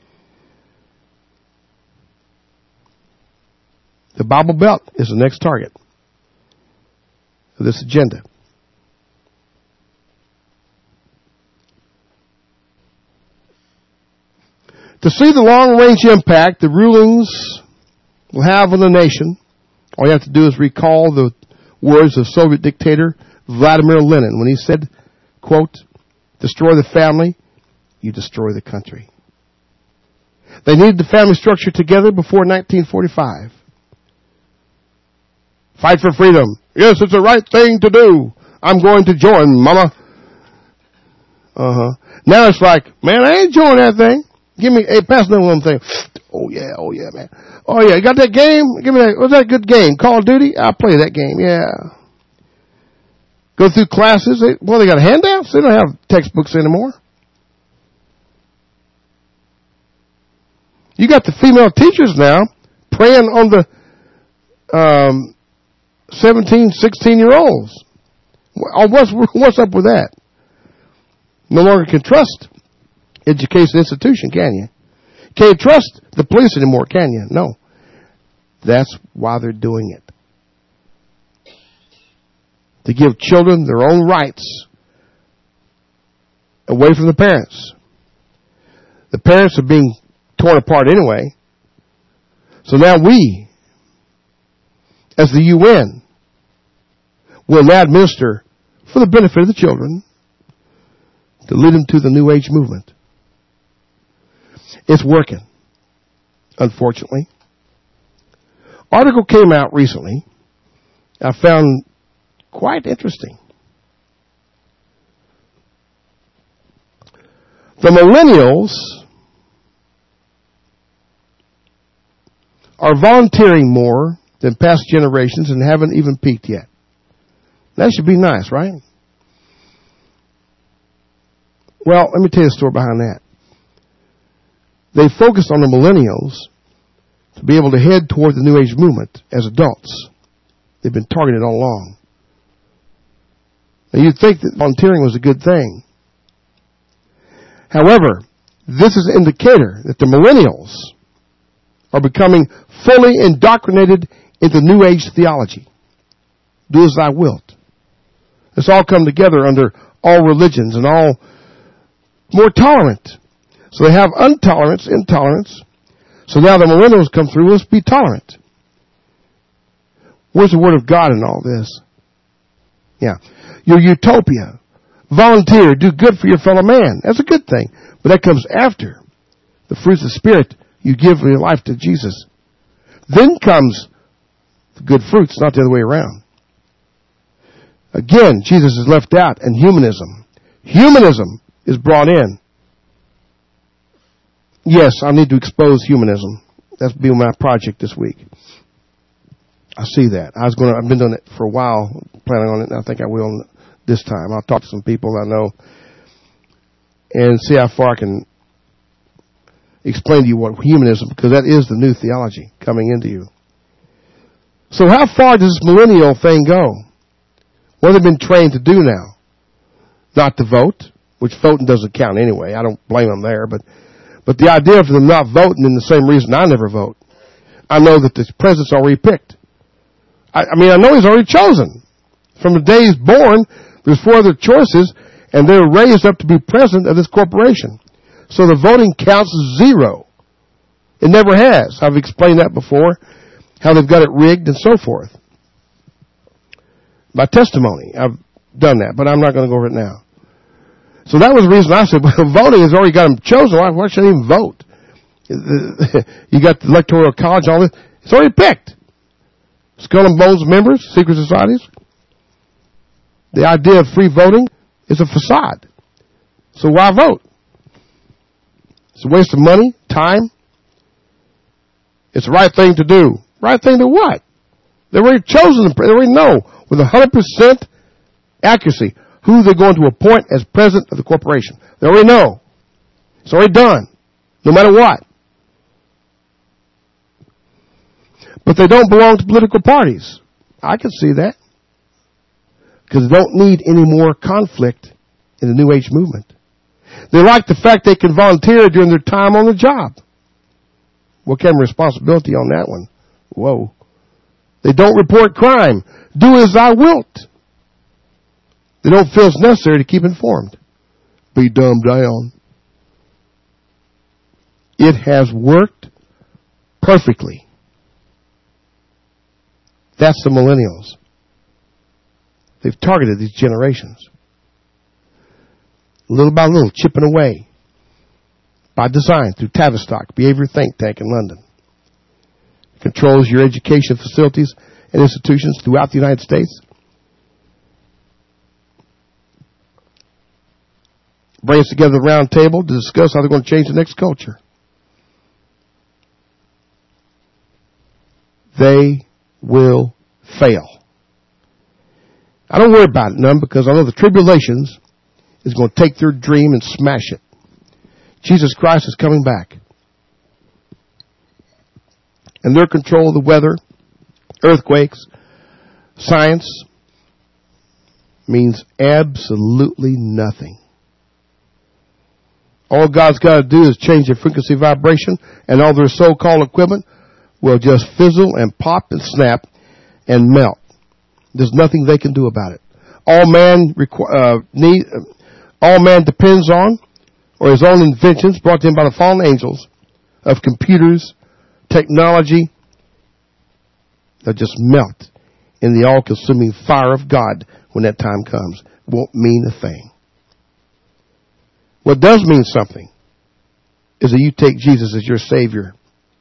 The Bible Belt is the next target of this agenda. To see the long-range impact the rulings will have on the nation, all you have to do is recall the words of Soviet dictator Vladimir Lenin when he said, quote, destroy the family, you destroy the country. They needed the family structure together before 1945. Fight for freedom. Yes, it's the right thing to do. I'm going to join, mama. Now it's like, man, I ain't joining that thing. Give me, hey, pass me one thing. Oh yeah, man. Oh yeah, you got that game? Give me that. What's that good game? Call of Duty? I'll play that game, yeah. Go through classes. They got handouts? They don't have textbooks anymore. You got the female teachers now preying on the 17, 16-year-olds. What's up with that? No longer can trust education institution, can you? Can't trust the police anymore, can you? No. That's why they're doing it. To give children their own rights away from the parents. The parents are being torn apart anyway. So now we, as the UN, will now administer for the benefit of the children to lead them to the New Age movement. It's working, unfortunately. Article came out recently I found quite interesting. The millennials are volunteering more than past generations and haven't even peaked yet. That should be nice, right? Well, let me tell you the story behind that. They focused on the millennials to be able to head toward the New Age movement as adults. They've been targeted all along. Now, you'd think that volunteering was a good thing. However, this is an indicator that the millennials are becoming fully indoctrinated into New Age theology. Do as thou wilt. It's all come together under all religions and all more tolerant. So they have intolerance. So now the millennials come through, let's be tolerant. Where's the Word of God in all this? Yeah. Your utopia. Volunteer. Do good for your fellow man. That's a good thing. But that comes after the fruits of the Spirit you give your life to Jesus. Then comes the good fruits, not the other way around. Again, Jesus is left out, and humanism. Humanism is brought in. Yes, I need to expose humanism. That's been my project this week. I see that. I've been doing it for a while, planning on it, and I think I will this time. I'll talk to some people I know and see how far I can explain to you what humanism, because that is the new theology coming into you. So how far does this millennial thing go? What have they been trained to do now? Not to vote, which voting doesn't count anyway. I don't blame them there, but the idea for them not voting is the same reason I never vote. I know that the president's already picked. I know he's already chosen. From the day he's born, there's 4 other choices, and they're raised up to be president of this corporation. So the voting counts as 0. It never has. I've explained that before, how they've got it rigged and so forth. By testimony, I've done that, but I'm not going to go over it now. So that was the reason I said, well, voting has already got them chosen. Why should I even vote? You got the Electoral College, all this. It's already picked. Skull and Bones members, secret societies. The idea of free voting is a facade. So why vote? It's a waste of money, time. It's the right thing to do. Right thing to what? They've already chosen, they already know with 100% accuracy who they're going to appoint as president of the corporation. They already know. It's already done. No matter what. But they don't belong to political parties. I can see that. Because they don't need any more conflict in the New Age movement. They like the fact they can volunteer during their time on the job. What kind of responsibility on that one? Whoa. They don't report crime. Do as thou wilt. They don't feel it's necessary to keep informed. Be dumbed down. It has worked perfectly. That's the millennials. They've targeted these generations. Little by little, chipping away. By design, through Tavistock, Behavior Think Tank in London. Controls your education facilities and institutions throughout the United States. Brings together a round table to discuss how they're going to change the next culture. They will fail. I don't worry about it none, because I know the tribulations is going to take their dream and smash it. Jesus Christ is coming back. And their control of the weather, earthquakes, science means absolutely nothing. All God's got to do is change their frequency vibration, and all their so-called equipment will just fizzle and pop and snap and melt. There's nothing they can do about it. All man depends on, or his own inventions brought to him by the fallen angels of computers, technology, they'll just melt in the all-consuming fire of God when that time comes. Won't mean a thing. What does mean something is that you take Jesus as your Savior.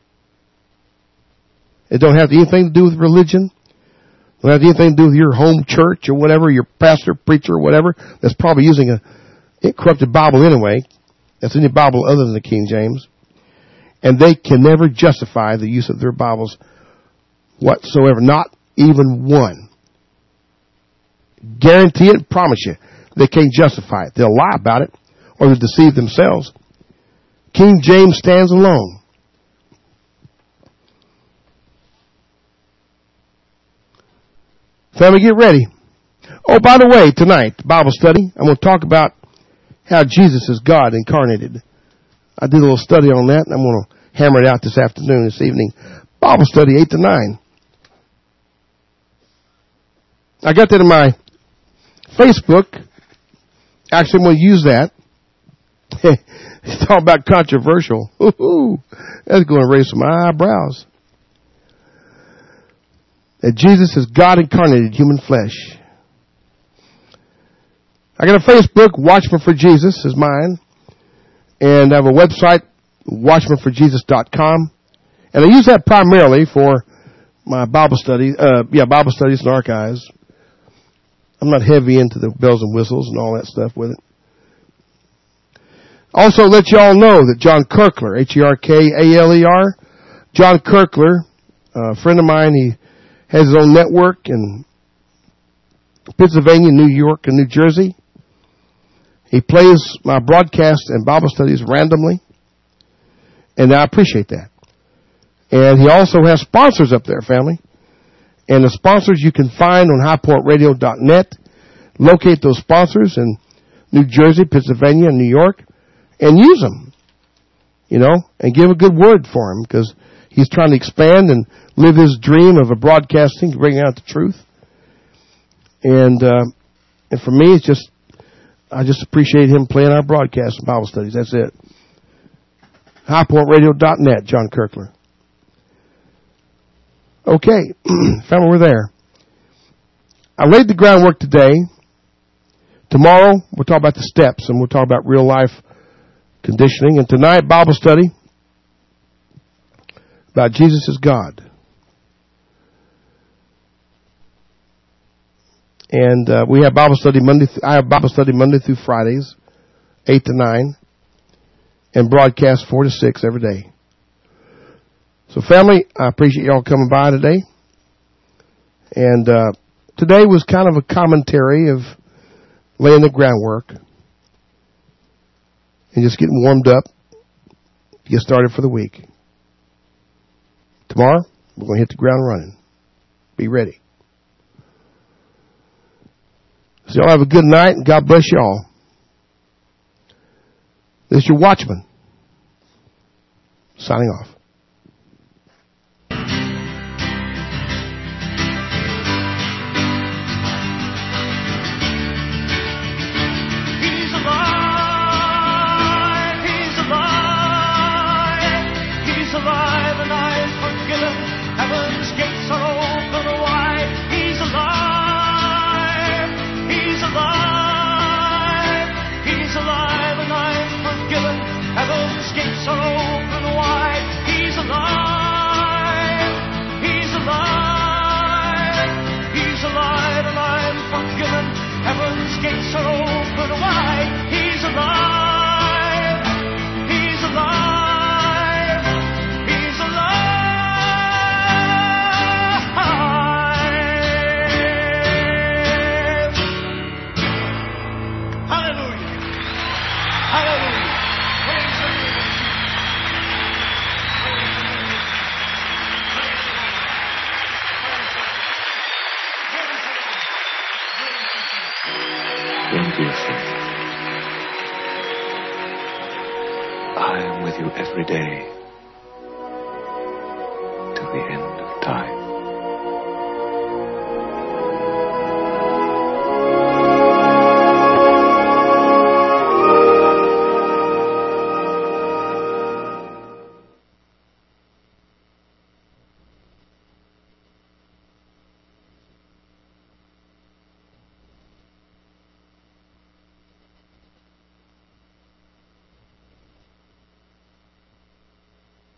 It don't have anything to do with religion. It don't have anything to do with your home church or whatever, your pastor, preacher, or whatever, that's probably using a corrupted Bible anyway. That's any Bible other than the King James. And they can never justify the use of their Bibles whatsoever. Not even one. Guarantee it, promise you. They can't justify it. They'll lie about it, or they'll deceive themselves. King James stands alone. Family, get ready. Oh, by the way, tonight, Bible study, I'm going to talk about how Jesus is God incarnated. I did a little study on that, and I'm going to hammer it out this afternoon, this evening. Bible study, 8 to 9. I got that in my Facebook. Actually, I'm going to use that. It's all about controversial. That's going to raise some eyebrows. That Jesus is God incarnated, human flesh. I got a Facebook, Watchman for Jesus is mine. And I have a website, watchmanforjesus.com. And I use that primarily for my Bible study, Bible studies and archives. I'm not heavy into the bells and whistles and all that stuff with it. Also, let you all know that John Kirkler, Herkaleer, John Kirkler, a friend of mine, he has his own network in Pennsylvania, New York, and New Jersey. He plays my broadcasts and Bible studies randomly, and I appreciate that. And he also has sponsors up there, family. And the sponsors you can find on highpointradio.net. Locate those sponsors in New Jersey, Pennsylvania, and New York, and use them. You know, and give a good word for him, because he's trying to expand and live his dream of a broadcasting, bringing out the truth. And for me, it's just, I just appreciate him playing our broadcasts and Bible studies. That's it. highpointradio.net, John Kirkler. Okay, family, we're there. I laid the groundwork today. Tomorrow, we'll talk about the steps, and we'll talk about real life conditioning. And tonight, Bible study about Jesus as God. And we have Bible study Monday. I have Bible study Monday through Fridays, 8 to 9, and broadcast 4 to 6 every day. So, family, I appreciate y'all coming by today. And today was kind of a commentary of laying the groundwork and just getting warmed up to get started for the week. Tomorrow, we're going to hit the ground running. Be ready. So y'all have a good night, and God bless y'all. This is your Watchman, signing off. every day to the end.